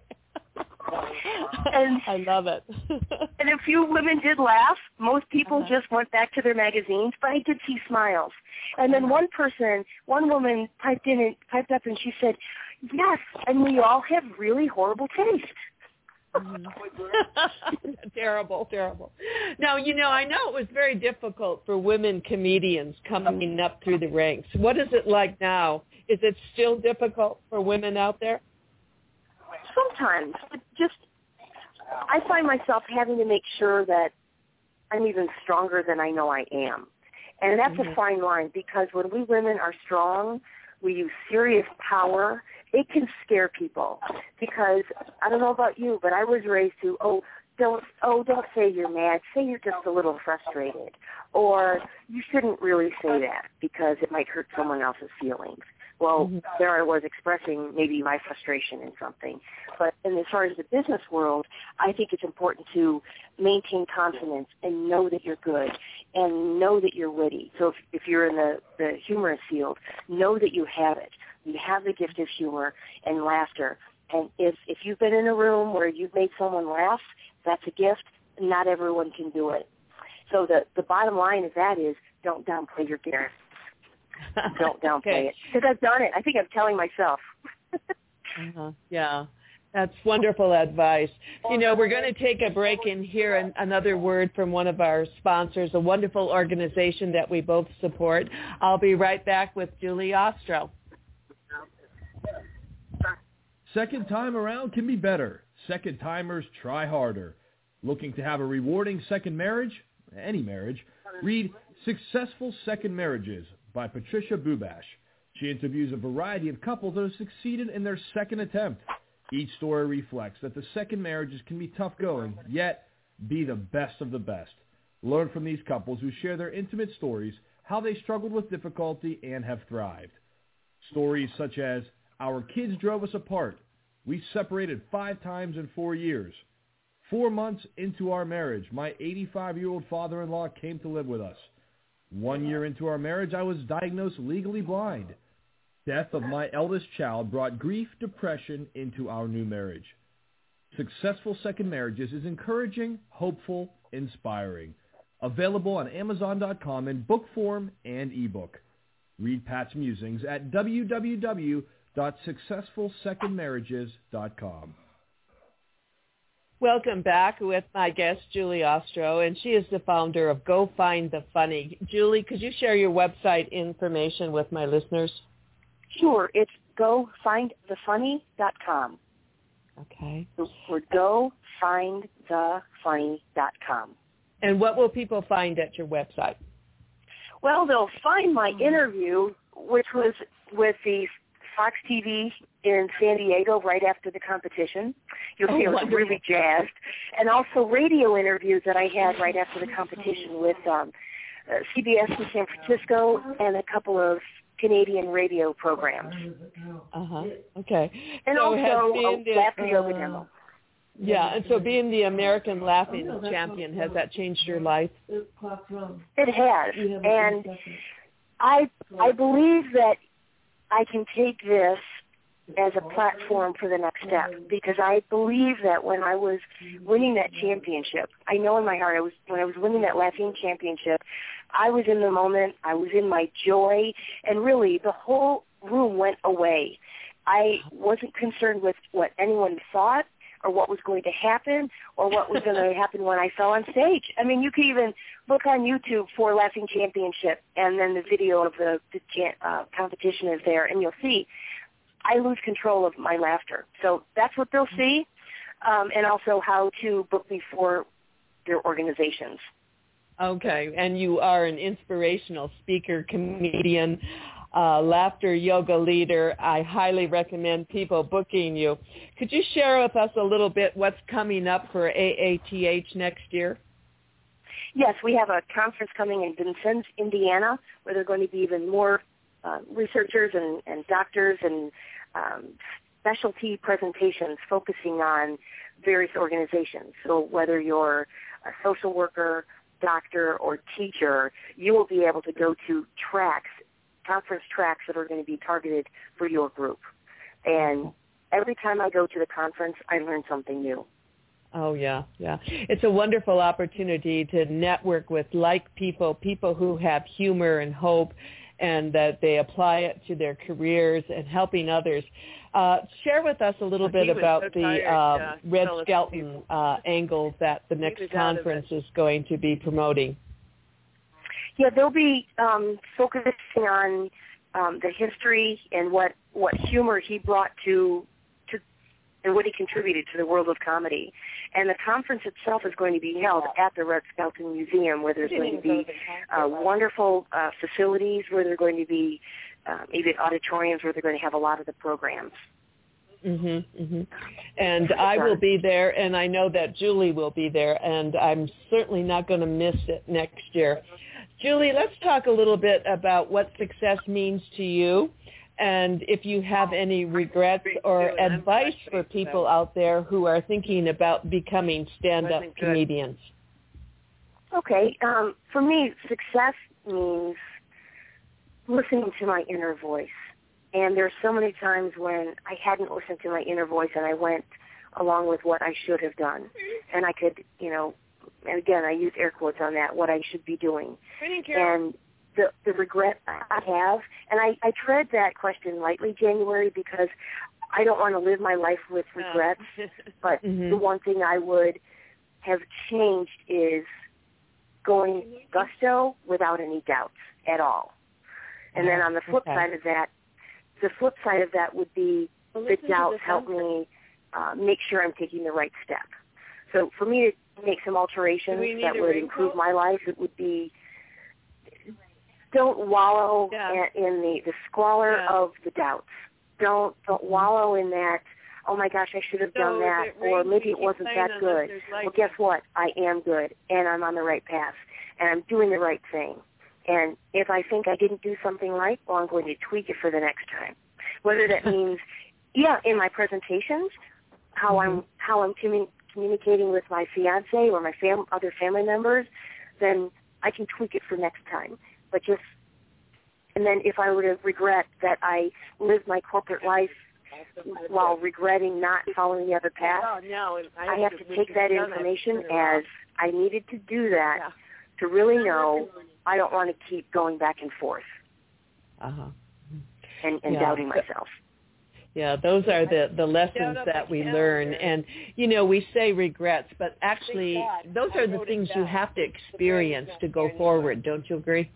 And, I love it. And a few women did laugh. Most people uh-huh. just went back to their magazines, but I did see smiles. And then one person, one woman piped in and piped up and she said, yes, and we all have really horrible taste. Mm-hmm. Terrible, terrible. Now, you know, I know it was very difficult for women comedians coming up through the ranks. What is it like now? Is it still difficult for women out there? Sometimes. It just, I find myself having to make sure that I'm even stronger than I know I am. And that's mm-hmm. a fine line because when we women are strong, we use serious power. It can scare people because I don't know about you, but I was raised to, oh, don't, oh, don't say you're mad. Say you're just a little frustrated. Or you shouldn't really say that because it might hurt someone else's feelings. Well, mm-hmm. there I was expressing maybe my frustration in something. But in as far as the business world, I think it's important to maintain confidence and know that you're good and know that you're witty. So if, if you're in the, the humorous field, know that you have it. You have the gift of humor and laughter. And if, if you've been in a room where you've made someone laugh, that's a gift. Not everyone can do it. So the, the bottom line of that is don't downplay your gifts. Don't downplay okay. it. Because I've done it. I think I'm telling myself. uh-huh. Yeah. That's wonderful advice. You know, we're going to take a break and hear an, another word from one of our sponsors, a wonderful organization that we both support. I'll be right back with Julie Ostro. Second time around can be better. Second timers try harder. Looking to have a rewarding second marriage? Any marriage? Read Successful Second Marriages by Patricia Bubash. She interviews a variety of couples that have succeeded in their second attempt. Each story reflects that the second marriages can be tough going, yet be the best of the best. Learn from these couples who share their intimate stories, how they struggled with difficulty and have thrived. Stories such as, our kids drove us apart. We separated five times in four years. Four months into our marriage, my eighty-five-year-old father-in-law came to live with us. One year into our marriage, I was diagnosed legally blind. Death of my eldest child brought grief, depression into our new marriage. Successful Second Marriages is encouraging, hopeful, inspiring. Available on Amazon dot com in book form and ebook. Read Pat's musings at w w w dot successful second marriages dot com. Welcome back with my guest, Julie Ostro, and she is the founder of Go Find the Funny. Julie, could you share your website information with my listeners? Sure. It's go find the funny dot com. Okay. Or go find the funny dot com. And what will people find at your website? Well, they'll find my interview, which was with the Fox T V in San Diego right after the competition. You'll see oh, I was wonderful. really jazzed. And also radio interviews that I had right after the competition with um, uh, C B S in San Francisco and a couple of Canadian radio programs. Uh-huh. Okay. And so also a the, Laughing uh, Yoga demo. Yeah, and so being the American Laughing Champion, has that changed your life? It has. And I I believe that I can take this as a platform for the next step, because I believe that when I was winning that championship, I know in my heart I was when I was winning that Laughing Championship, I was in the moment, I was in my joy, and really the whole room went away. I wasn't concerned with what anyone thought or what was going to happen or what was going to happen when I fell on stage. I mean, you could even look on YouTube for Laughing Championship, and then the video of the, the uh, competition is there, and you'll see I lose control of my laughter. So that's what they'll see, um, and also how to book me for their organizations. Okay, and you are an inspirational speaker, comedian, uh, laughter yoga leader. I highly recommend people booking you. Could you share with us a little bit what's coming up for A A T H next year? Yes, we have a conference coming in Vincennes, Indiana, where there are going to be even more uh, researchers and, and doctors and um, specialty presentations focusing on various organizations. So whether you're a social worker, doctor, or teacher, you will be able to go to tracks, conference tracks that are going to be targeted for your group. And every time I go to the conference, I learn something new. Oh, yeah, yeah. It's a wonderful opportunity to network with like people, people who have humor and hope, and that they apply it to their careers and helping others. Uh, share with us a little bit about so the tired, uh, uh, Red Skelton uh, angle that the next conference is going to be promoting. Yeah, they'll be um, focusing on um, the history and what, what humor he brought to to and what he contributed to the world of comedy. And the conference itself is going to be held at the Red Skelton Museum, where there's going to be uh, wonderful uh, facilities, where there are going to be uh, even auditoriums where they're going to have a lot of the programs. Mm-hmm, mm-hmm. And I will be there, and I know that Julie will be there, and I'm certainly not going to miss it next year. Julie, let's talk a little bit about what success means to you, and if you have any regrets or advice for people out there who are thinking about becoming stand-up comedians. Okay. Um, for me, success means listening to my inner voice. And there's so many times when I hadn't listened to my inner voice and I went along with what I should have done. And I could, you know, and again, I use air quotes on that, what I should be doing. And the the regret I have, and I, I tread that question lightly, January, because I don't want to live my life with regrets, but mm-hmm. the one thing I would have changed is going gusto without any doubts at all. And then on the flip okay. side of that, the flip side of that would be well, the doubts help me uh, make sure I'm taking the right step. So for me to make some alterations that would improve my life, it would be don't wallow yeah. in the, the squalor yeah. of the doubts. Don't don't wallow in that, oh my gosh, I should have so done that, or maybe it wasn't that good. Well, guess what? I am good, and I'm on the right path, and I'm doing the right thing. And if I think I didn't do something right, well, I'm going to tweak it for the next time. Whether that means, yeah, in my presentations, how mm-hmm. I'm how I'm commun- communicating with my fiance or my fam- other family members, then I can tweak it for next time. But just, and then if I were to regret that I lived my corporate life while regretting not following the other path, I have to take that information as I needed to do that to really know I don't want to keep going back and forth uh-huh. and, and yeah. doubting myself. Yeah, those are the, the lessons that we learn. And, you know, we say regrets, but actually those are the things you have to experience to go forward. Don't you agree?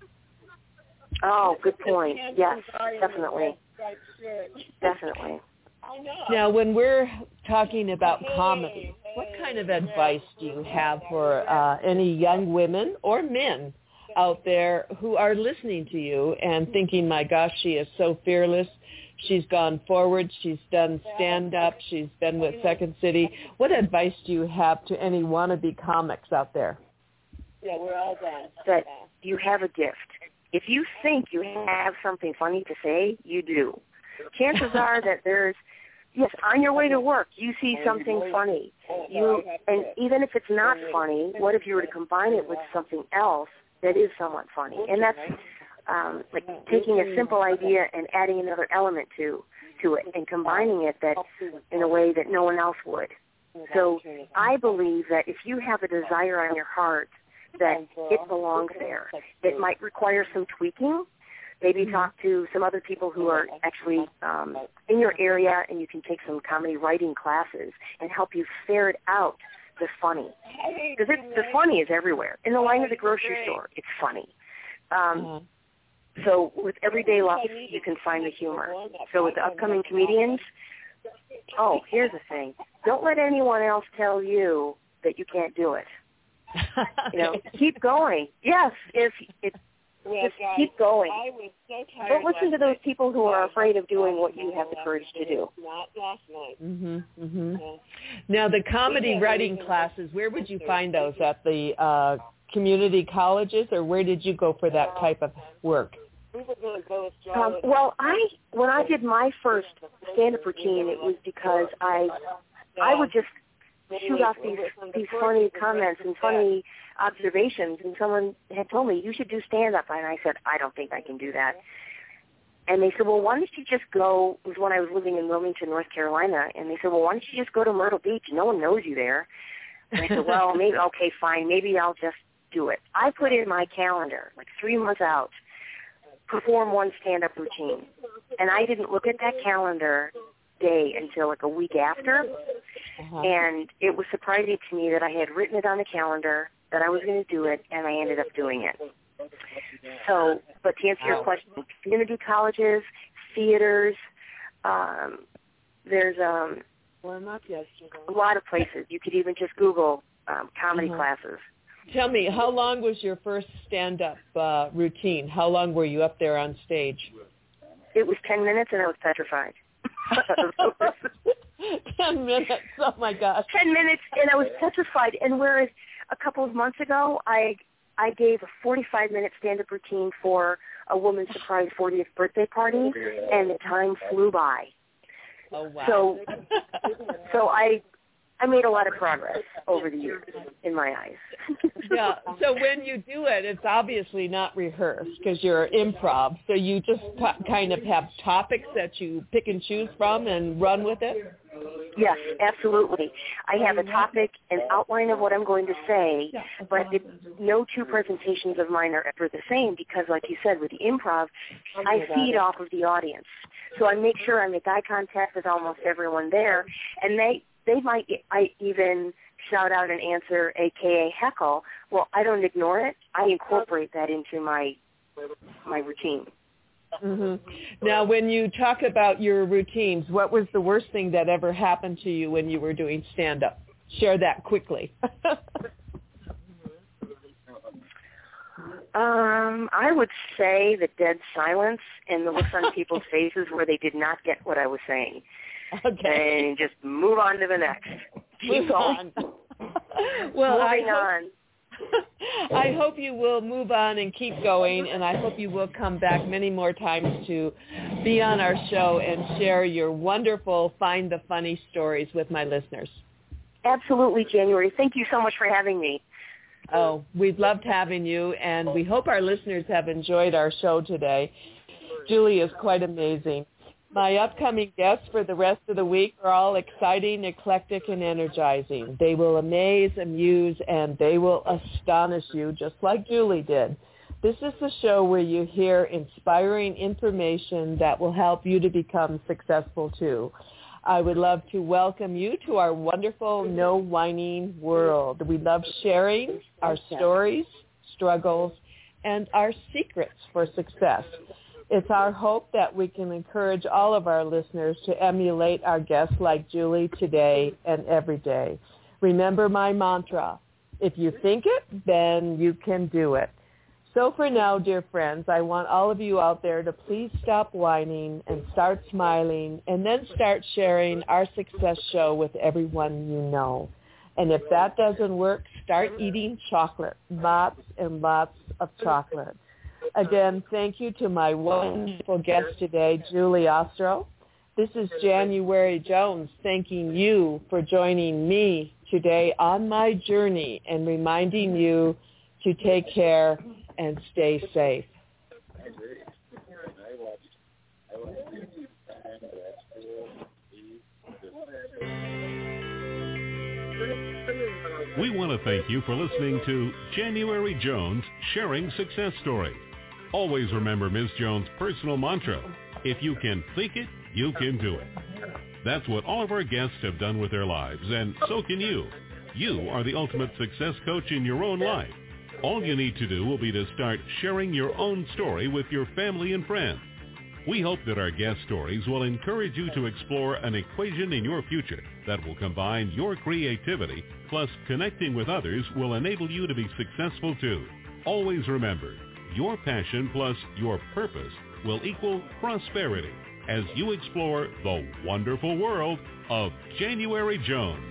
Oh, good point. Yes, definitely. Definitely. Now, when we're talking about comedy, what kind of advice do you have for uh, any young women or men out there who are listening to you and thinking, my gosh, she is so fearless. She's gone forward. She's done stand-up. She's been with Second City. What advice do you have to any wannabe comics out there? Yeah, we're all done. That you have a gift. If you think you have something funny to say, you do. Chances are that there's, yes, on your way to work, you see something funny. You, and even if it's not funny, what if you were to combine it with something else that is somewhat funny? And that's um, like taking a simple idea and adding another element to to it and combining it that in a way that no one else would. So I believe that if you have a desire on your heart that it belongs there, it might require some tweaking. Maybe talk to some other people who are actually um, in your area, and you can take some comedy writing classes and help you ferret out the funny. Because the funny is everywhere. In the line of the grocery store, it's funny. Um, so with everyday life, you can find the humor. So with the upcoming comedians, oh, here's the thing. Don't let anyone else tell you that you can't do it. You know, keep going. Yes, if if Well, just guys, keep going. I was so tired Don't listen to those people who are afraid of doing what you have the courage to do. Not last night. Mhm. Mhm. Yeah. Now, the comedy writing classes, where would you find those? At the uh, community colleges, or where did you go for that type of work? We were going to go um, well, I when I did my first stand-up routine, it was because I I would just shoot off these these funny comments and funny observations, and someone had told me, you should do stand-up, and I said, I don't think I can do that. And they said, well, why don't you just go, it was when I was living in Wilmington, North Carolina, and they said, well, why don't you just go to Myrtle Beach? No one knows you there. And I said, well, maybe, okay, fine, maybe I'll just do it. I put in my calendar, like three months out, perform one stand-up routine. And I didn't look at that calendar day until like a week after, uh-huh. and it was surprising to me that I had written it on the calendar, that I was going to do it, and I ended up doing it. So, but to answer your question, community colleges, theaters, um, there's um, a lot of places. You could even just Google um, comedy uh-huh. classes. Tell me, how long was your first stand-up uh, routine? How long were you up there on stage? It was ten minutes, and I was petrified. Ten minutes, oh my gosh. Ten minutes, and I was petrified. And whereas a couple of months ago, I I gave a forty-five minute stand-up routine for a woman's surprise fortieth birthday party, and the time flew by. Oh, wow. So, so I, I made a lot of progress over the years in my eyes. Yeah. So when you do it, it's obviously not rehearsed because you're improv. So you just t- kind of have topics that you pick and choose from and run with it? Yes, absolutely. I have a topic, an outline of what I'm going to say, but it, no two presentations of mine are ever the same because, like you said, with the improv, I feed off of the audience. So I make sure I make eye contact with almost everyone there, and they they might I even shout out an answer, a k a heckle. Well, I don't ignore it. I incorporate that into my my routine. Mm-hmm. Now, when you talk about your routines, what was the worst thing that ever happened to you when you were doing stand-up? Share that quickly. um, I would say the dead silence and the looks on people's faces where they did not get what I was saying. Okay. And just move on to the next. Keep going. Well, I Moving hope, on. I hope you will move on and keep going, and I hope you will come back many more times to be on our show and share your wonderful Find the Funny stories with my listeners. Absolutely, January. Thank you so much for having me. Oh, we've loved having you, and we hope our listeners have enjoyed our show today. Julie is quite amazing. My upcoming guests for the rest of the week are all exciting, eclectic, and energizing. They will amaze, amuse, and they will astonish you just like Julie did. This is the show where you hear inspiring information that will help you to become successful too. I would love to welcome you to our wonderful No Whining world. We love sharing our stories, struggles, and our secrets for success. It's our hope that we can encourage all of our listeners to emulate our guests like Julie today and every day. Remember my mantra, if you think it, then you can do it. So for now, dear friends, I want all of you out there to please stop whining and start smiling and then start sharing our success show with everyone you know. And if that doesn't work, start eating chocolate, lots and lots of chocolate. Again, thank you to my wonderful guest today, Julie Ostrow. This is January Jones thanking you for joining me today on my journey and reminding you to take care and stay safe. We want to thank you for listening to January Jones Sharing Success Story. Always remember Miz Jones' personal mantra, if you can think it, you can do it. That's what all of our guests have done with their lives, and so can you. You are the ultimate success coach in your own life. All you need to do will be to start sharing your own story with your family and friends. We hope that our guest stories will encourage you to explore an equation in your future that will combine your creativity plus connecting with others will enable you to be successful too. Always remember, your passion plus your purpose will equal prosperity as you explore the wonderful world of January Jones.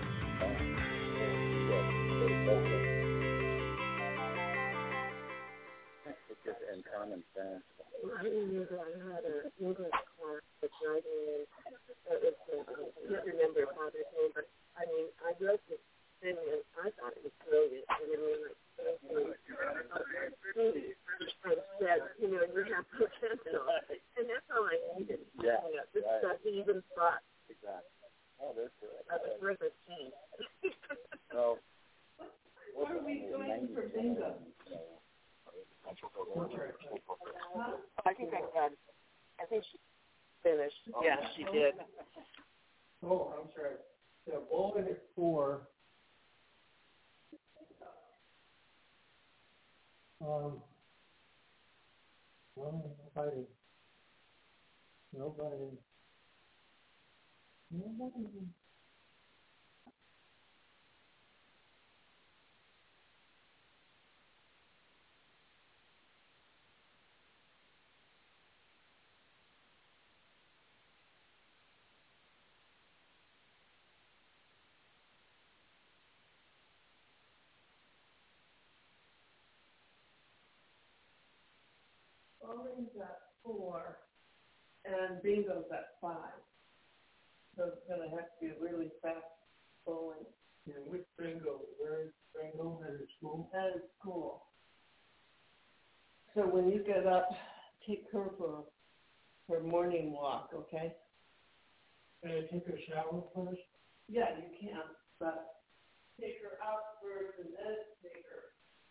And common sense. I remember I had an English class with writing, and it was, uh, I can't remember her father's name, but I mean, I wrote this thing, and I thought it was brilliant. And I mean, like, and said, you know, you have potential, and that's all I needed. Yeah, you know, this right. stuff he even thought. Exactly. Oh, that's good. That's a worth a change. So, what are we doing for bingo? I think I had, I think she finished. Yeah, she did. Oh, I'm sorry. So, bullet at four. Um, no, nobody. Nobody. Nobody. Bowling's at four, and bingo's at five. So it's going to have to be really fast bowling. Yeah, which bingo? Where is bingo at his school? At his school. So when you get up, take her for her morning walk, okay? Can I take a shower first? Yeah, you can, but take her out first and then take her.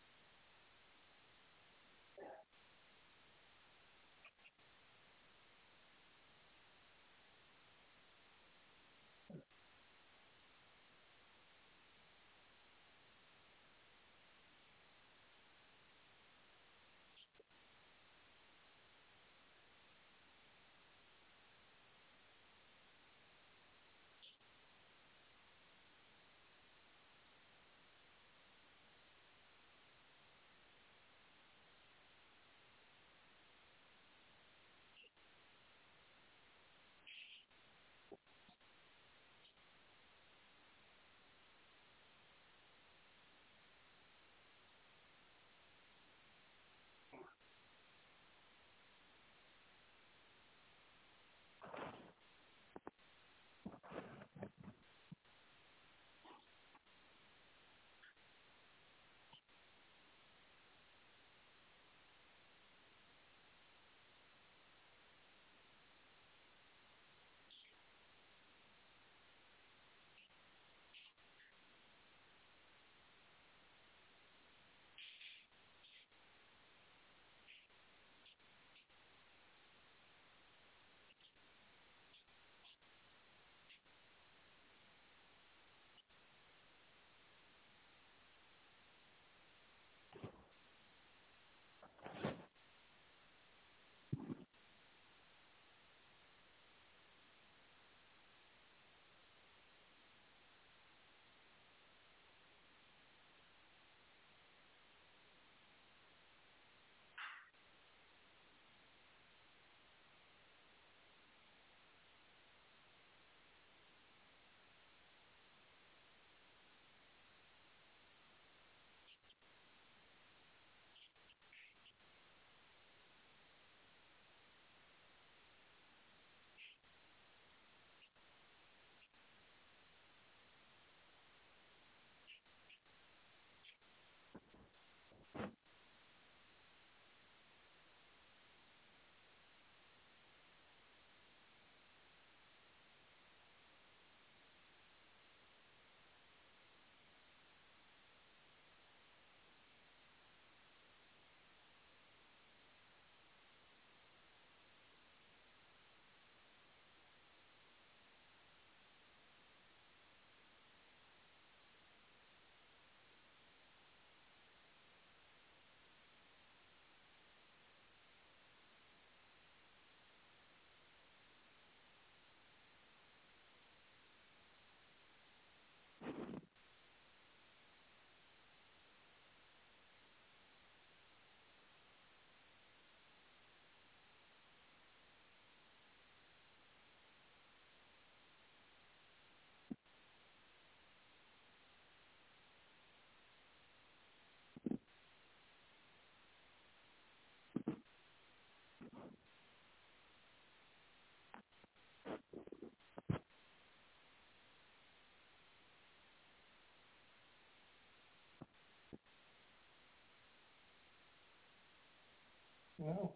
No.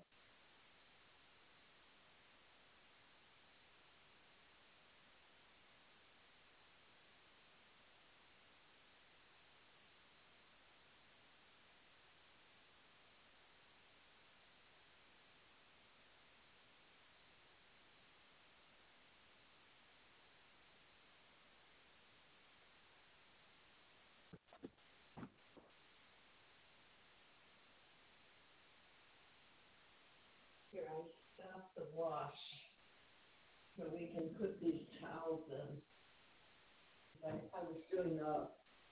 Here, I stopped the wash so we can put these towels in. I, I was doing a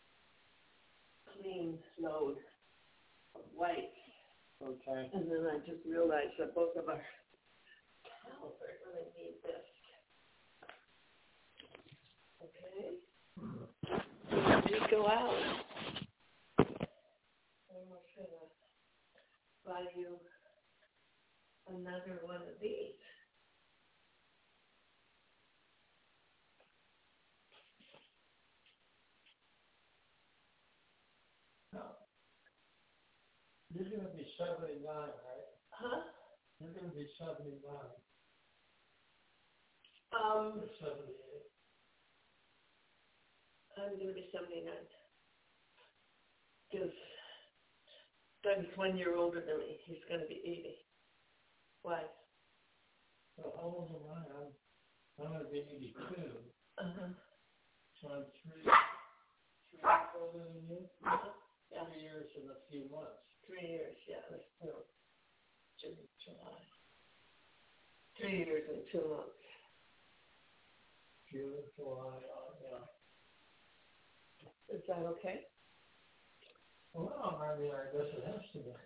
clean load of white, Okay. and then I just realized that both of our towels are going to need this. Okay? When we go out, I'm going to buy you another one of these. You're going to be seventy-nine, right? Huh? You're going to be seventy-nine. Um, Or seventy-eight. I'm going to be seventy-nine. Because Doug's one year older than me. He's going to be eighty. Why? So how old am I? I'm, I'm going to be eighty-two. Uh-huh. So I'm three, three years older than you? Uh-huh. Yeah. Three years and a few months. Three years, yeah. That's, no. June, July. Three years and two months. June, July, uh, yeah. Is that okay? Well, I mean, I guess it has to be.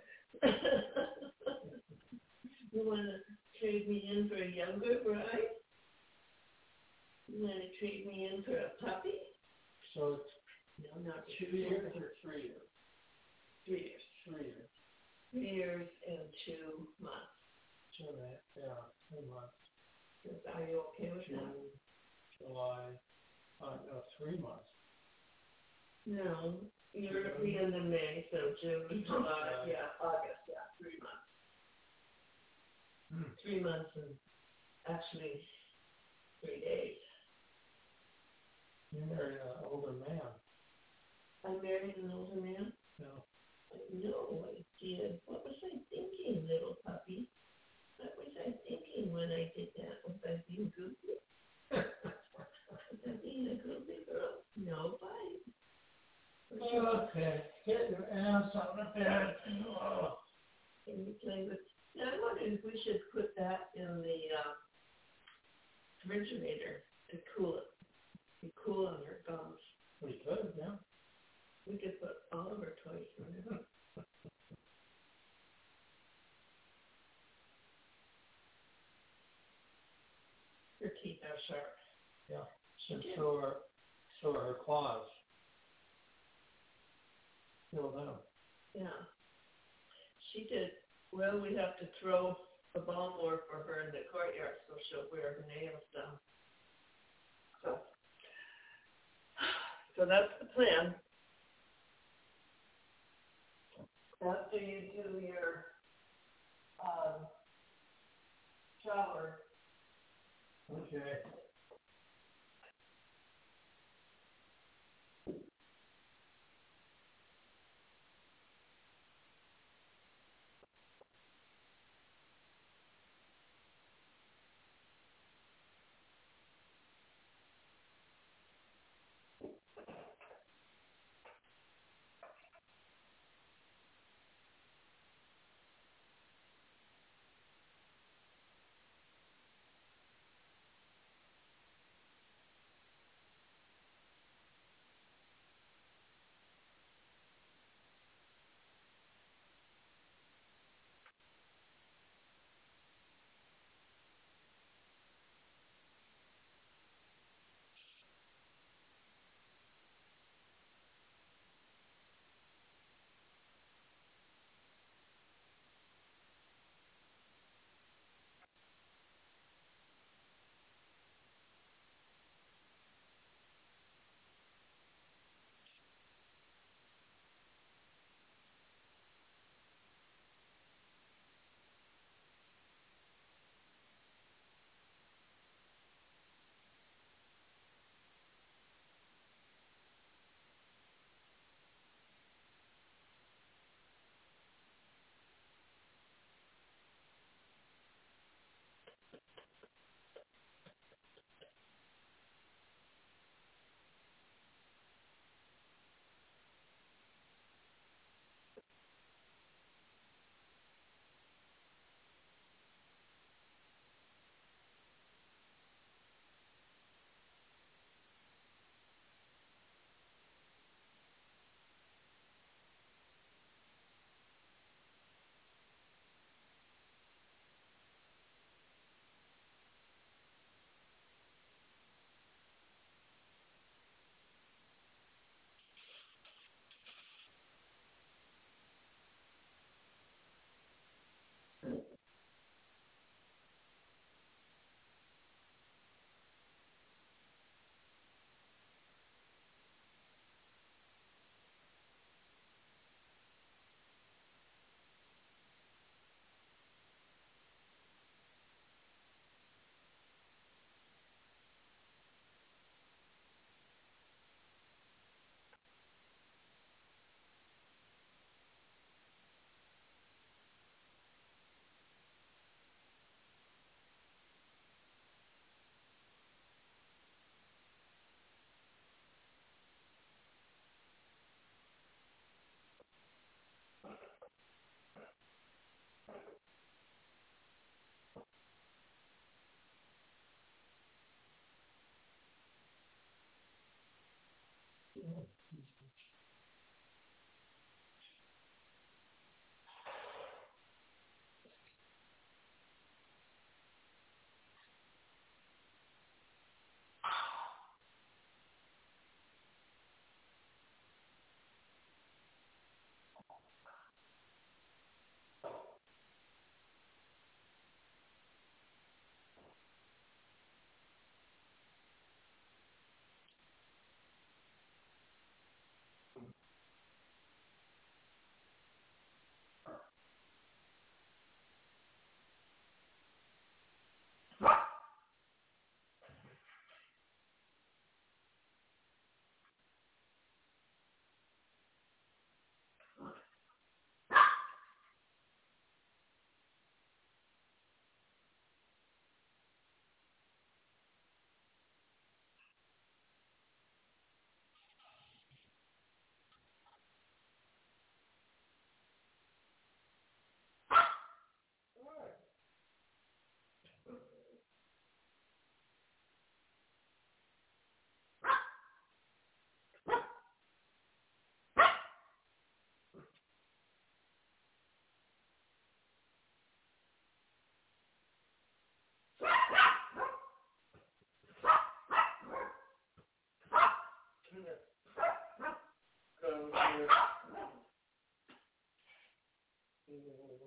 You want to trade me in for a younger bride? You want to trade me in for a puppy? So it's No, not two years or three years? Three years. Three years. Three years and two months. Two and a half, yeah, two months. Is, are you okay with that? June, July, uh, no, three months. No, you're at the end of May, so June, July, yeah, August, yeah, three months. Hmm. Three months and actually three days. You married an older man. I married an older man? No. No, I did. What was I thinking, little puppy? What was I thinking when I did that? Was I being goofy? Was I being a goofy girl? No, bye. Okay, get your ass out of bed. Oh. Can you play with? Now, I wondered if we should put that in the uh, refrigerator to cool it. Be cool on your gums. We could, yeah. We could put all of our toys in there. Your teeth are sharp. Yeah. And so are, so are her claws. Feel them. Yeah. She did. Well, we have to throw the ball more for her in the courtyard so she'll wear her nails down. So, so that's the plan. After you do your um, shower. Okay.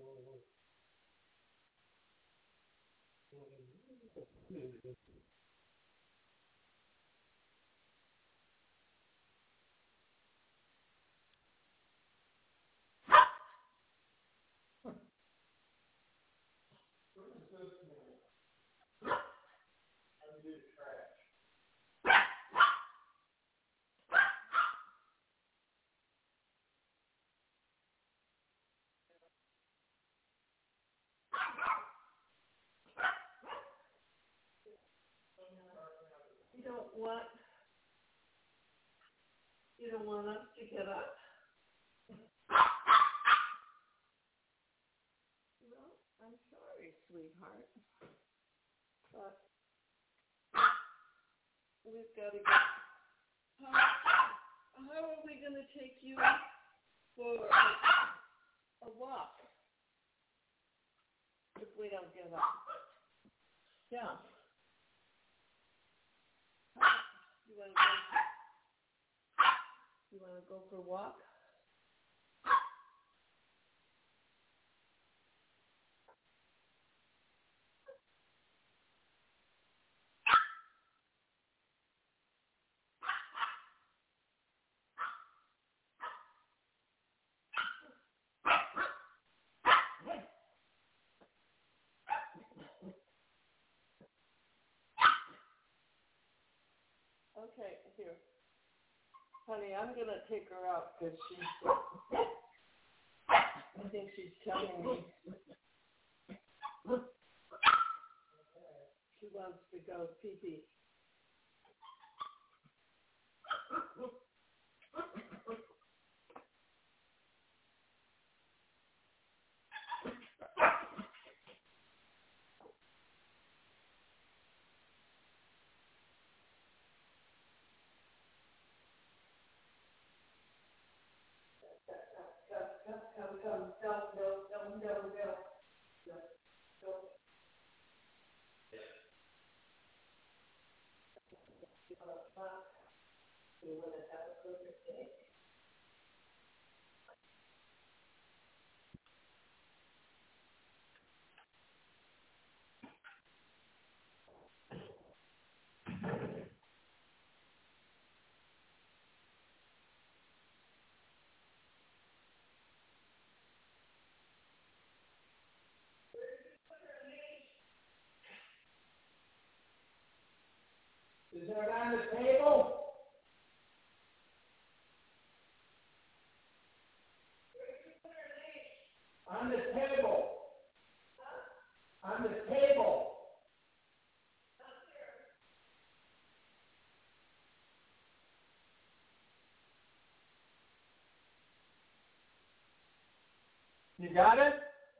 You don't want, you don't want us to get up? Well, I'm sorry, sweetheart, but we've got to get, how, how are we going to take you for a, a walk if we don't get up? Yeah. You want to go? You want to go for a walk? Okay, here. Honey, I'm going to take her out because she's, I think she's telling me she wants to go pee-pee. Come, come, come, go, go, go, go, go. Go. You want to have a perfect day? Is that on the table? On the table. On the table. You got it?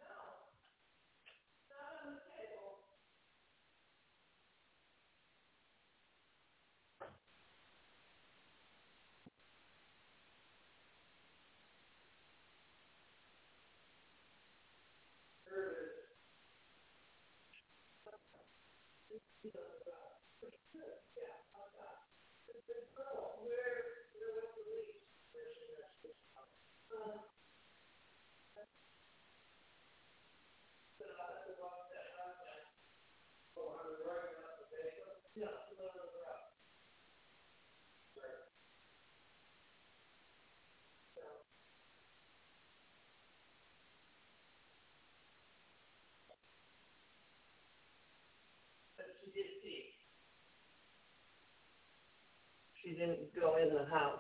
She did pee. She didn't go in the house.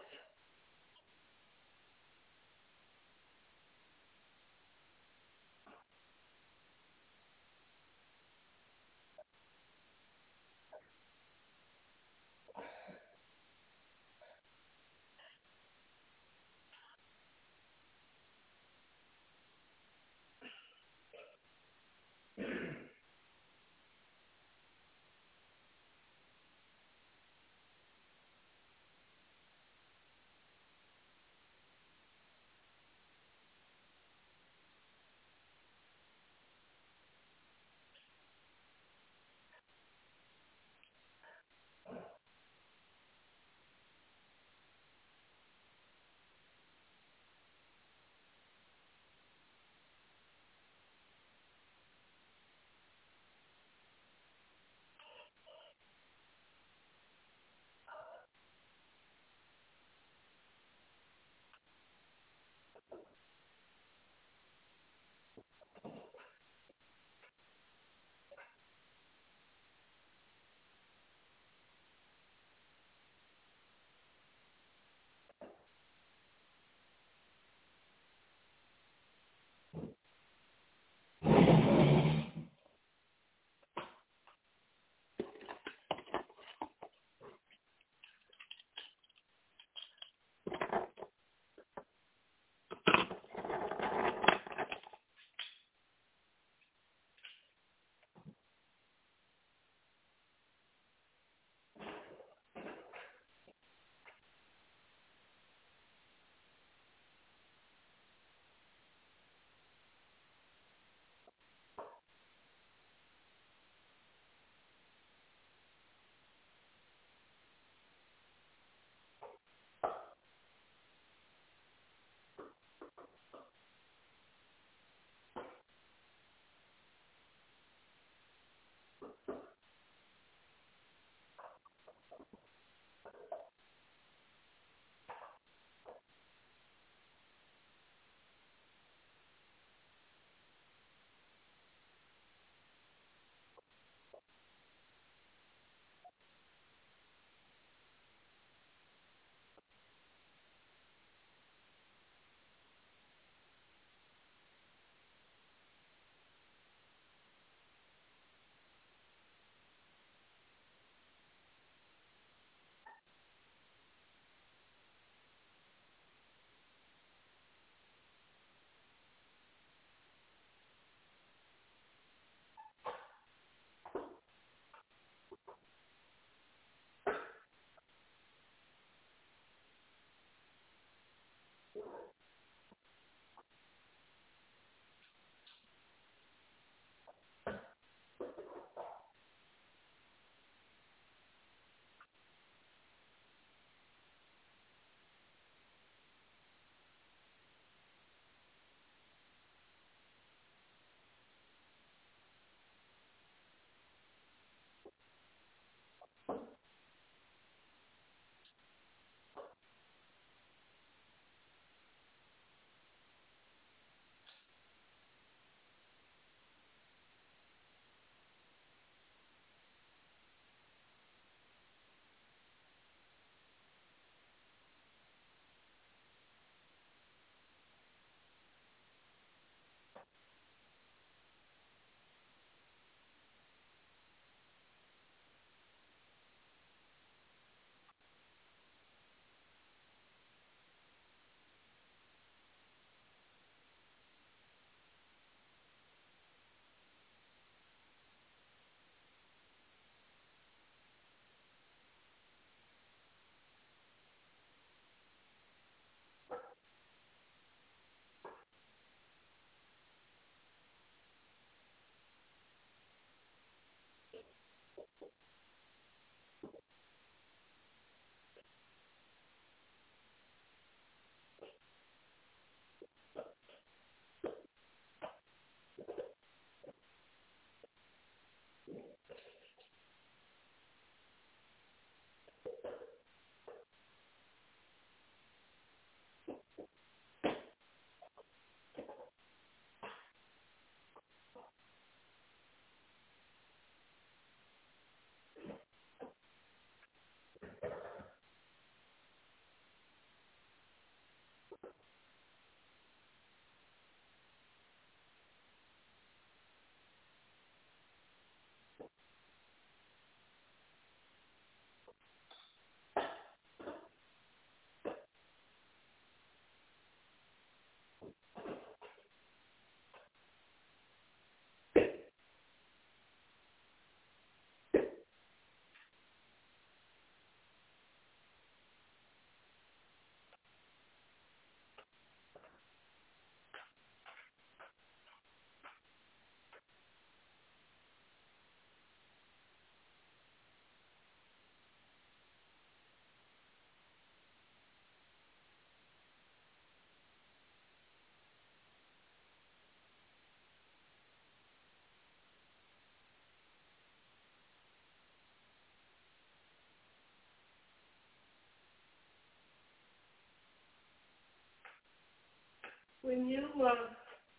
when you uh,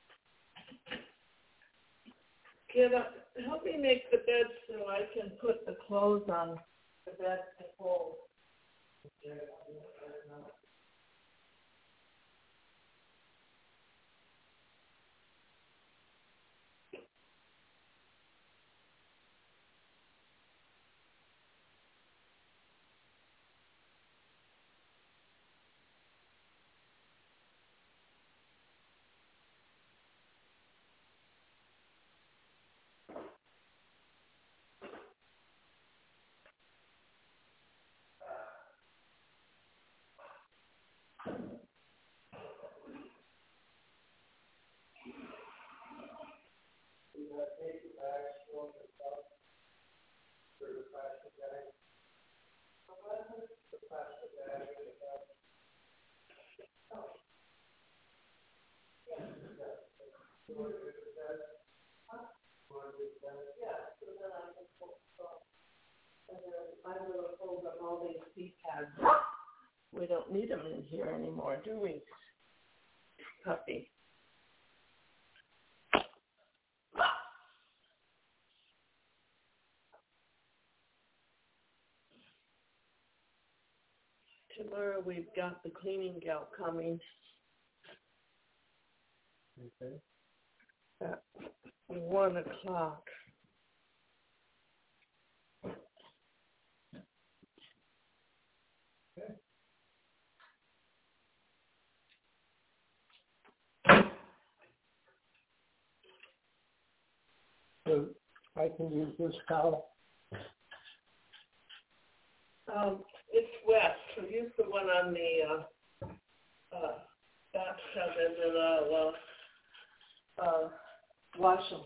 get up, help me make the bed so I can put the clothes on the bed to fold. I'm going to fold up all these seat pads. We don't need them in here anymore, do we, puppy? Tomorrow we've got the cleaning gal coming. Okay. At one o'clock. Okay. So I can use this towel. Um, it's wet, so use the one on the uh, uh, bathtub, and then I'll uh, uh, wash them.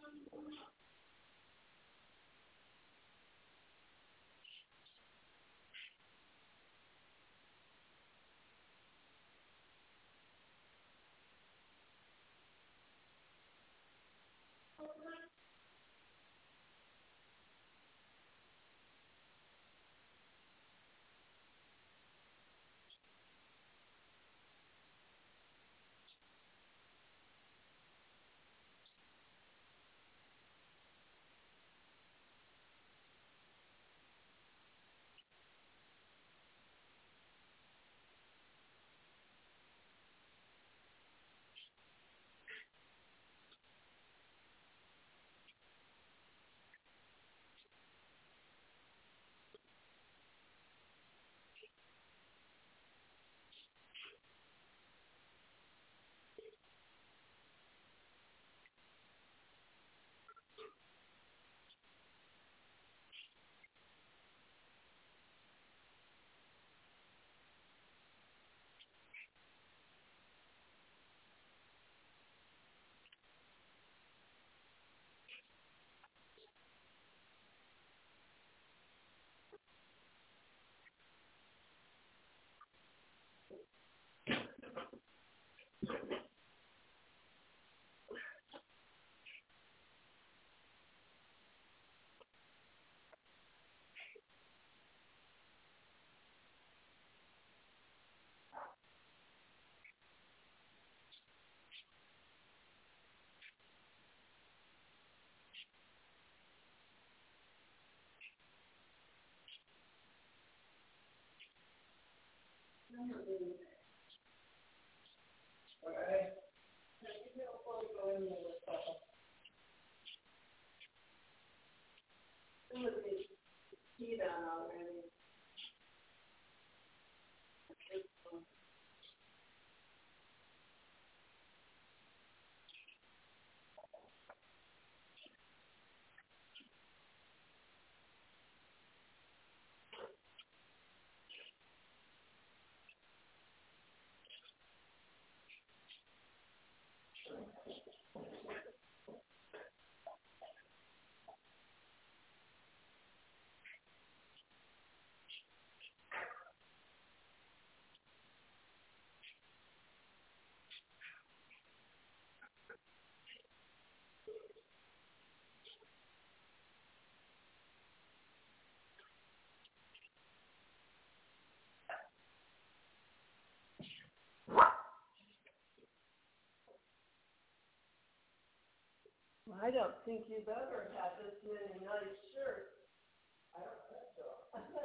I don't think you've ever had this many nice shirts. I don't think so.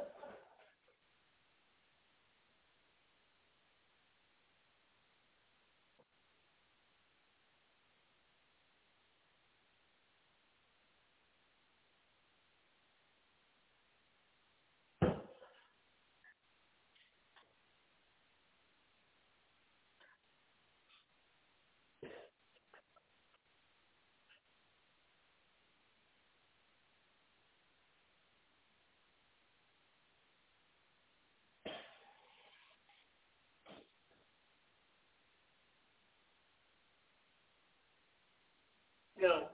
Go.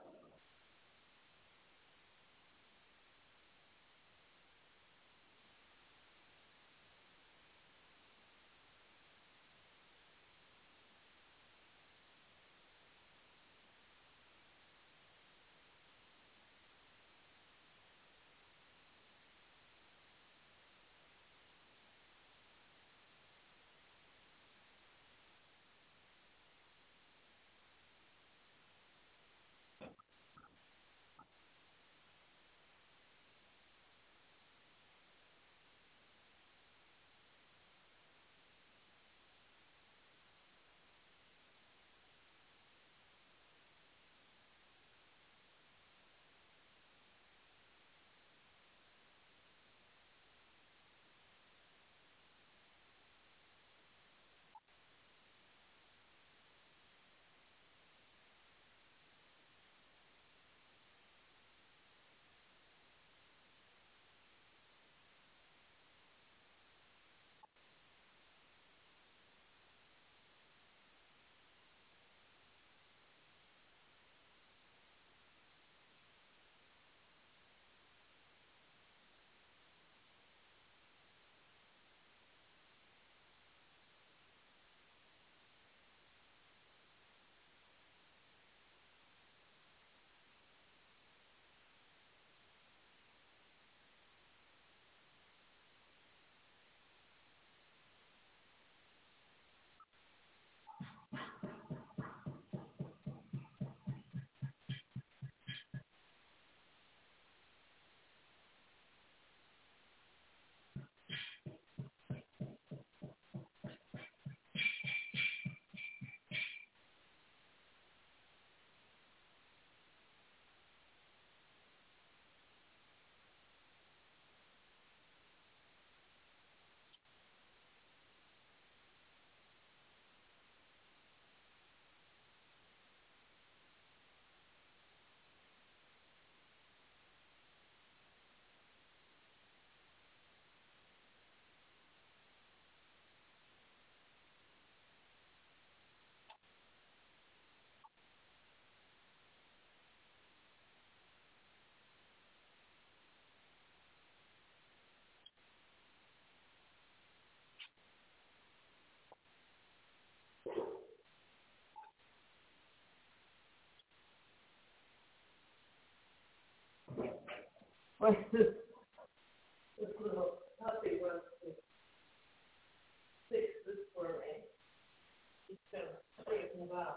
But this, this little puppy wants to fix this for me. He's going to straighten it out.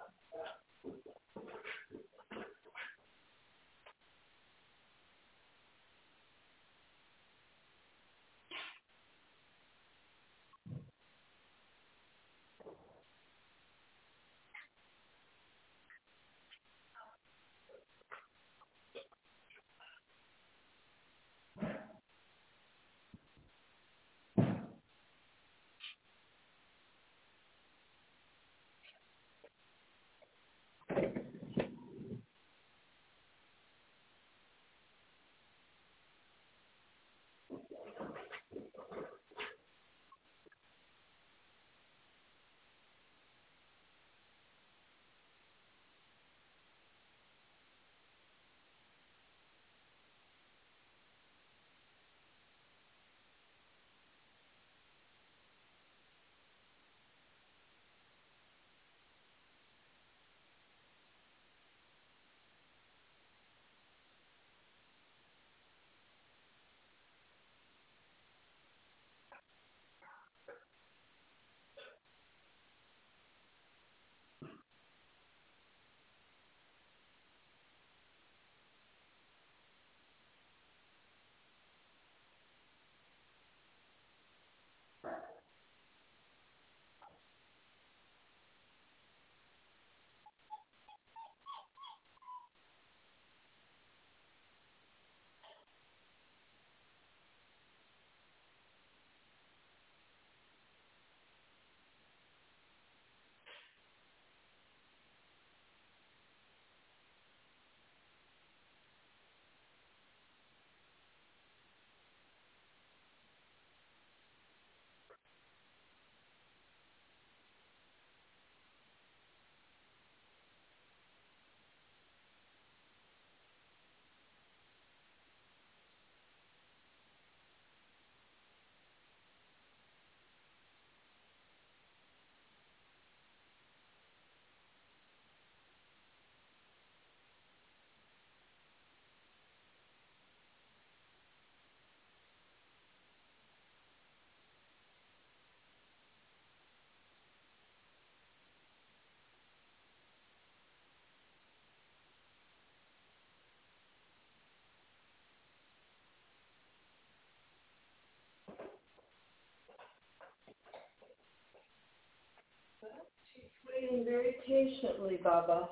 Waiting very patiently, Baba,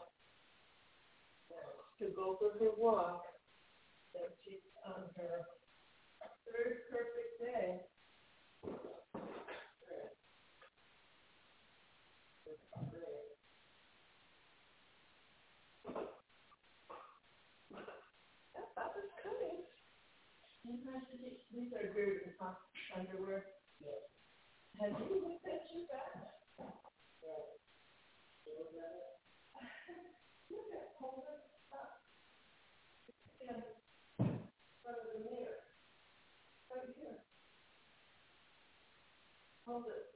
to go for her walk. And she's on her third perfect day. That Baba's coming. These are good underwear. Yes. Have you looked at your back? Look at hold it up. Stand in front of the mirror. Right here. Hold it.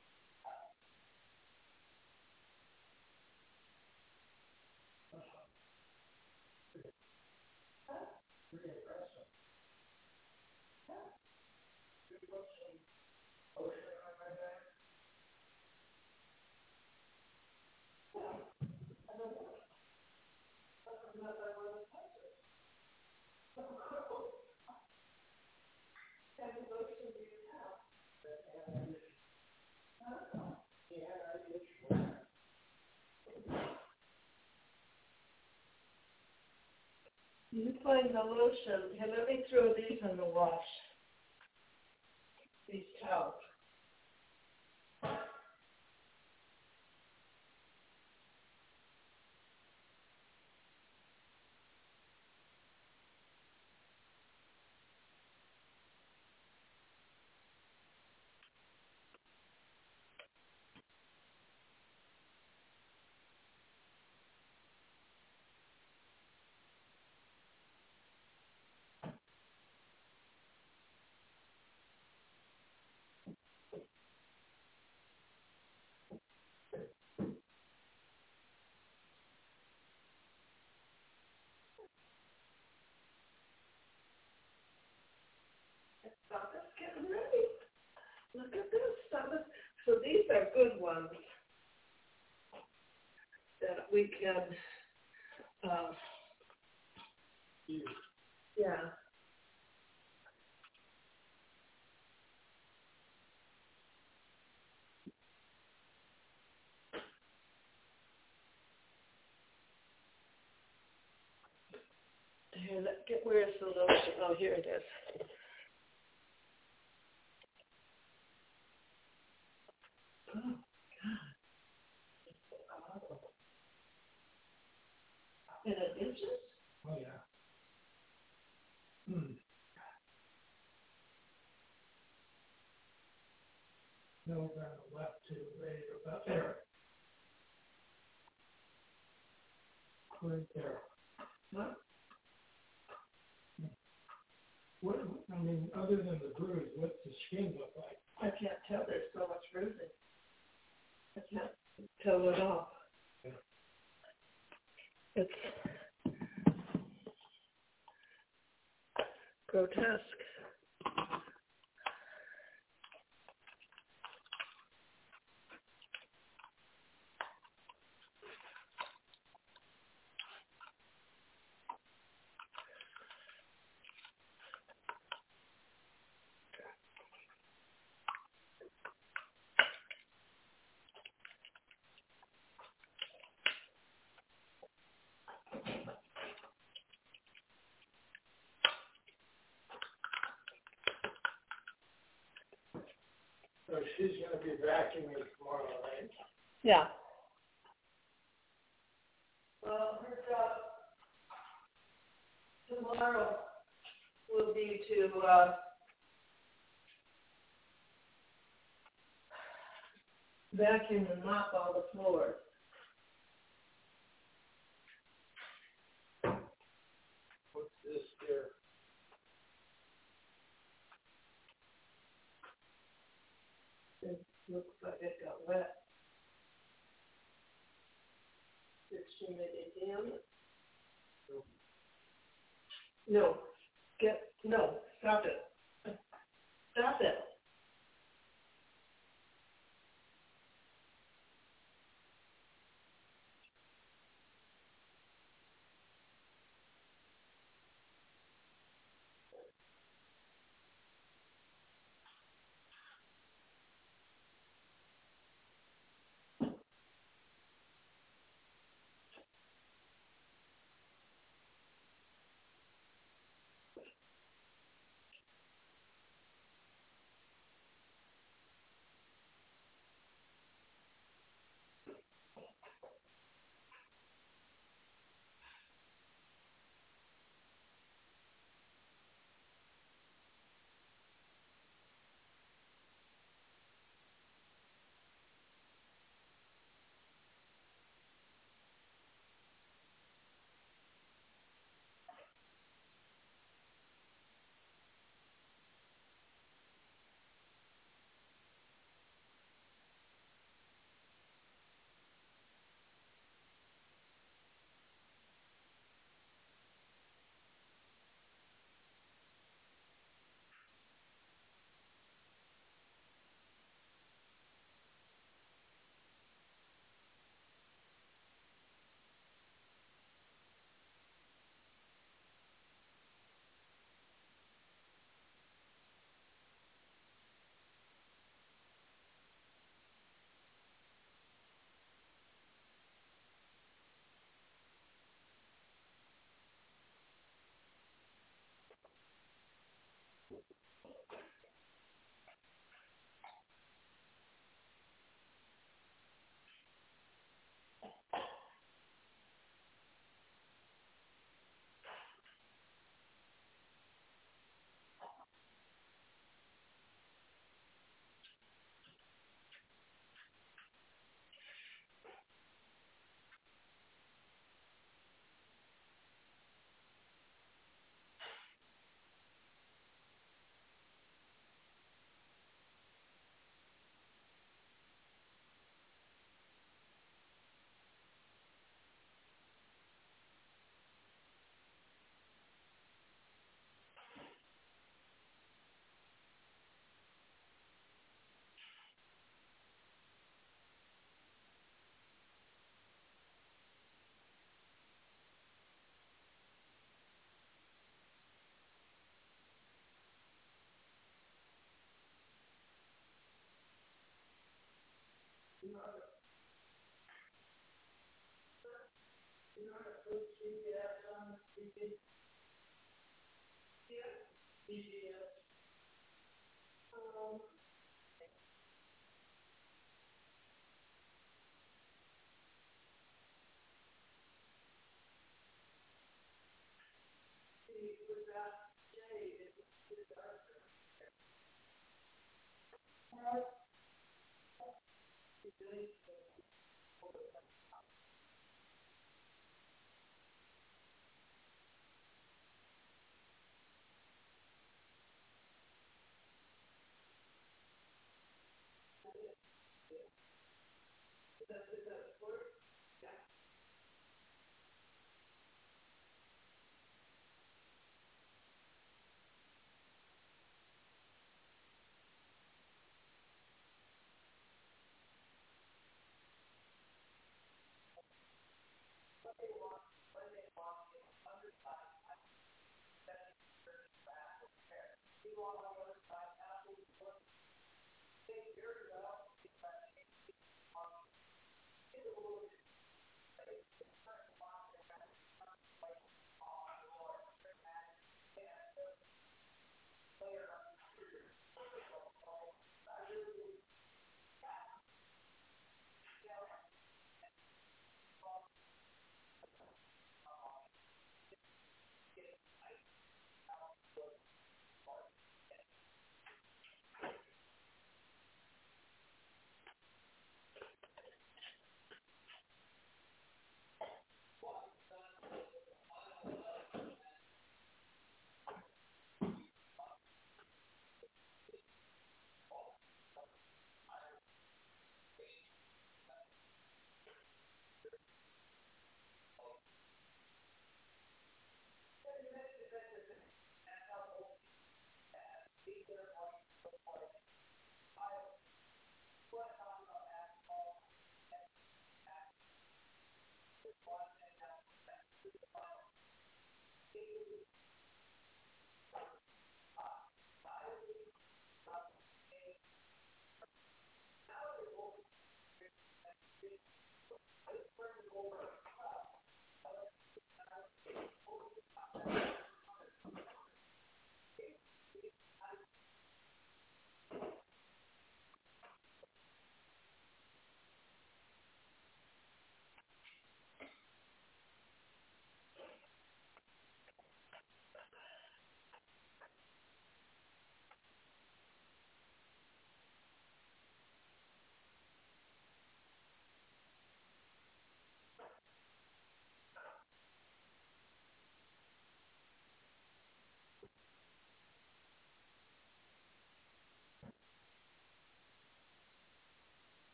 You find the lotion. Here, let me throw these in the wash. These towels. Look at this stuff. So these are good ones that we can, uh, yeah. Here, let, get, where's the lotion? Oh, here it is. Oh, God. And it itches? Oh, yeah. Hmm. No, on the left too, right about there. Right there. What? What, I mean, other than the bruise, what's the skin look like? I can't tell. There's so much bruising. I can't tell it all. Yeah. It's grotesque. So she's gonna be vacuuming tomorrow, right? Yeah. Well, her job tomorrow will be to uh, vacuum and mop all the floors. What's this here? It looks like it got wet. Did she make a dam? No. Get, no, stop it. Stop it.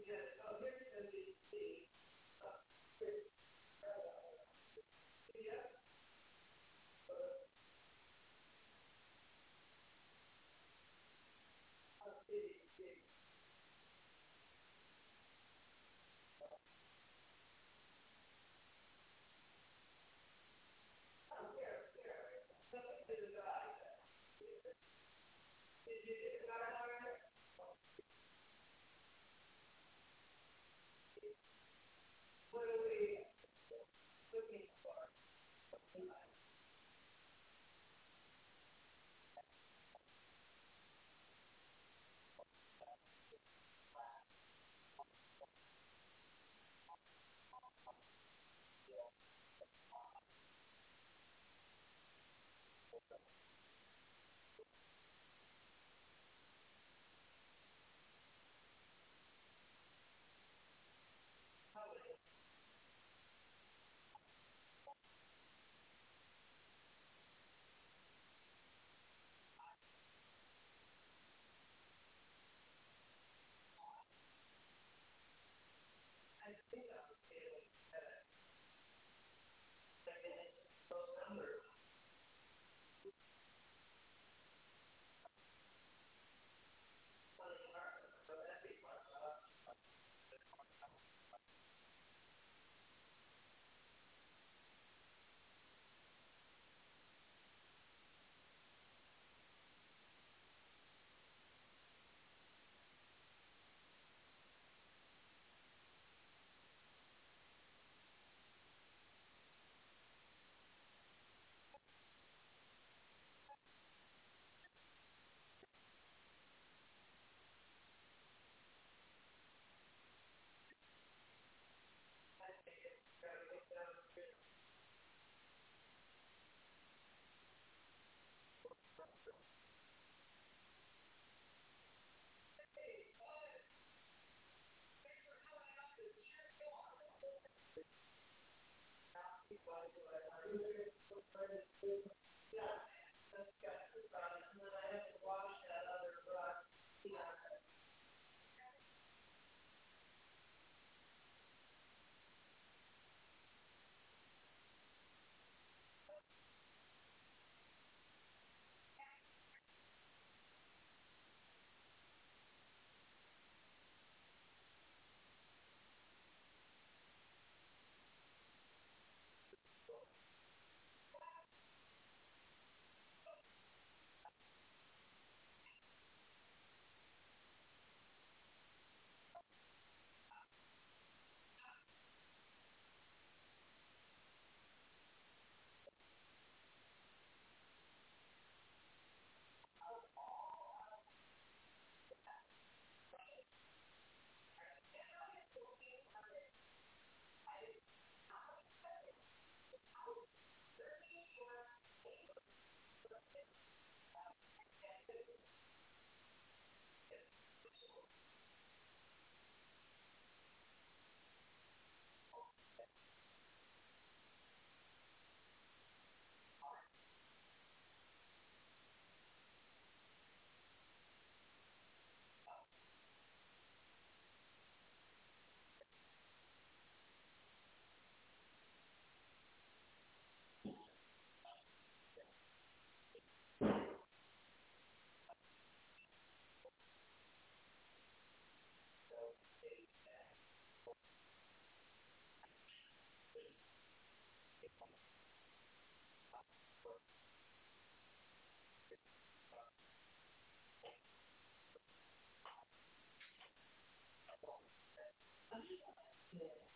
Yeah.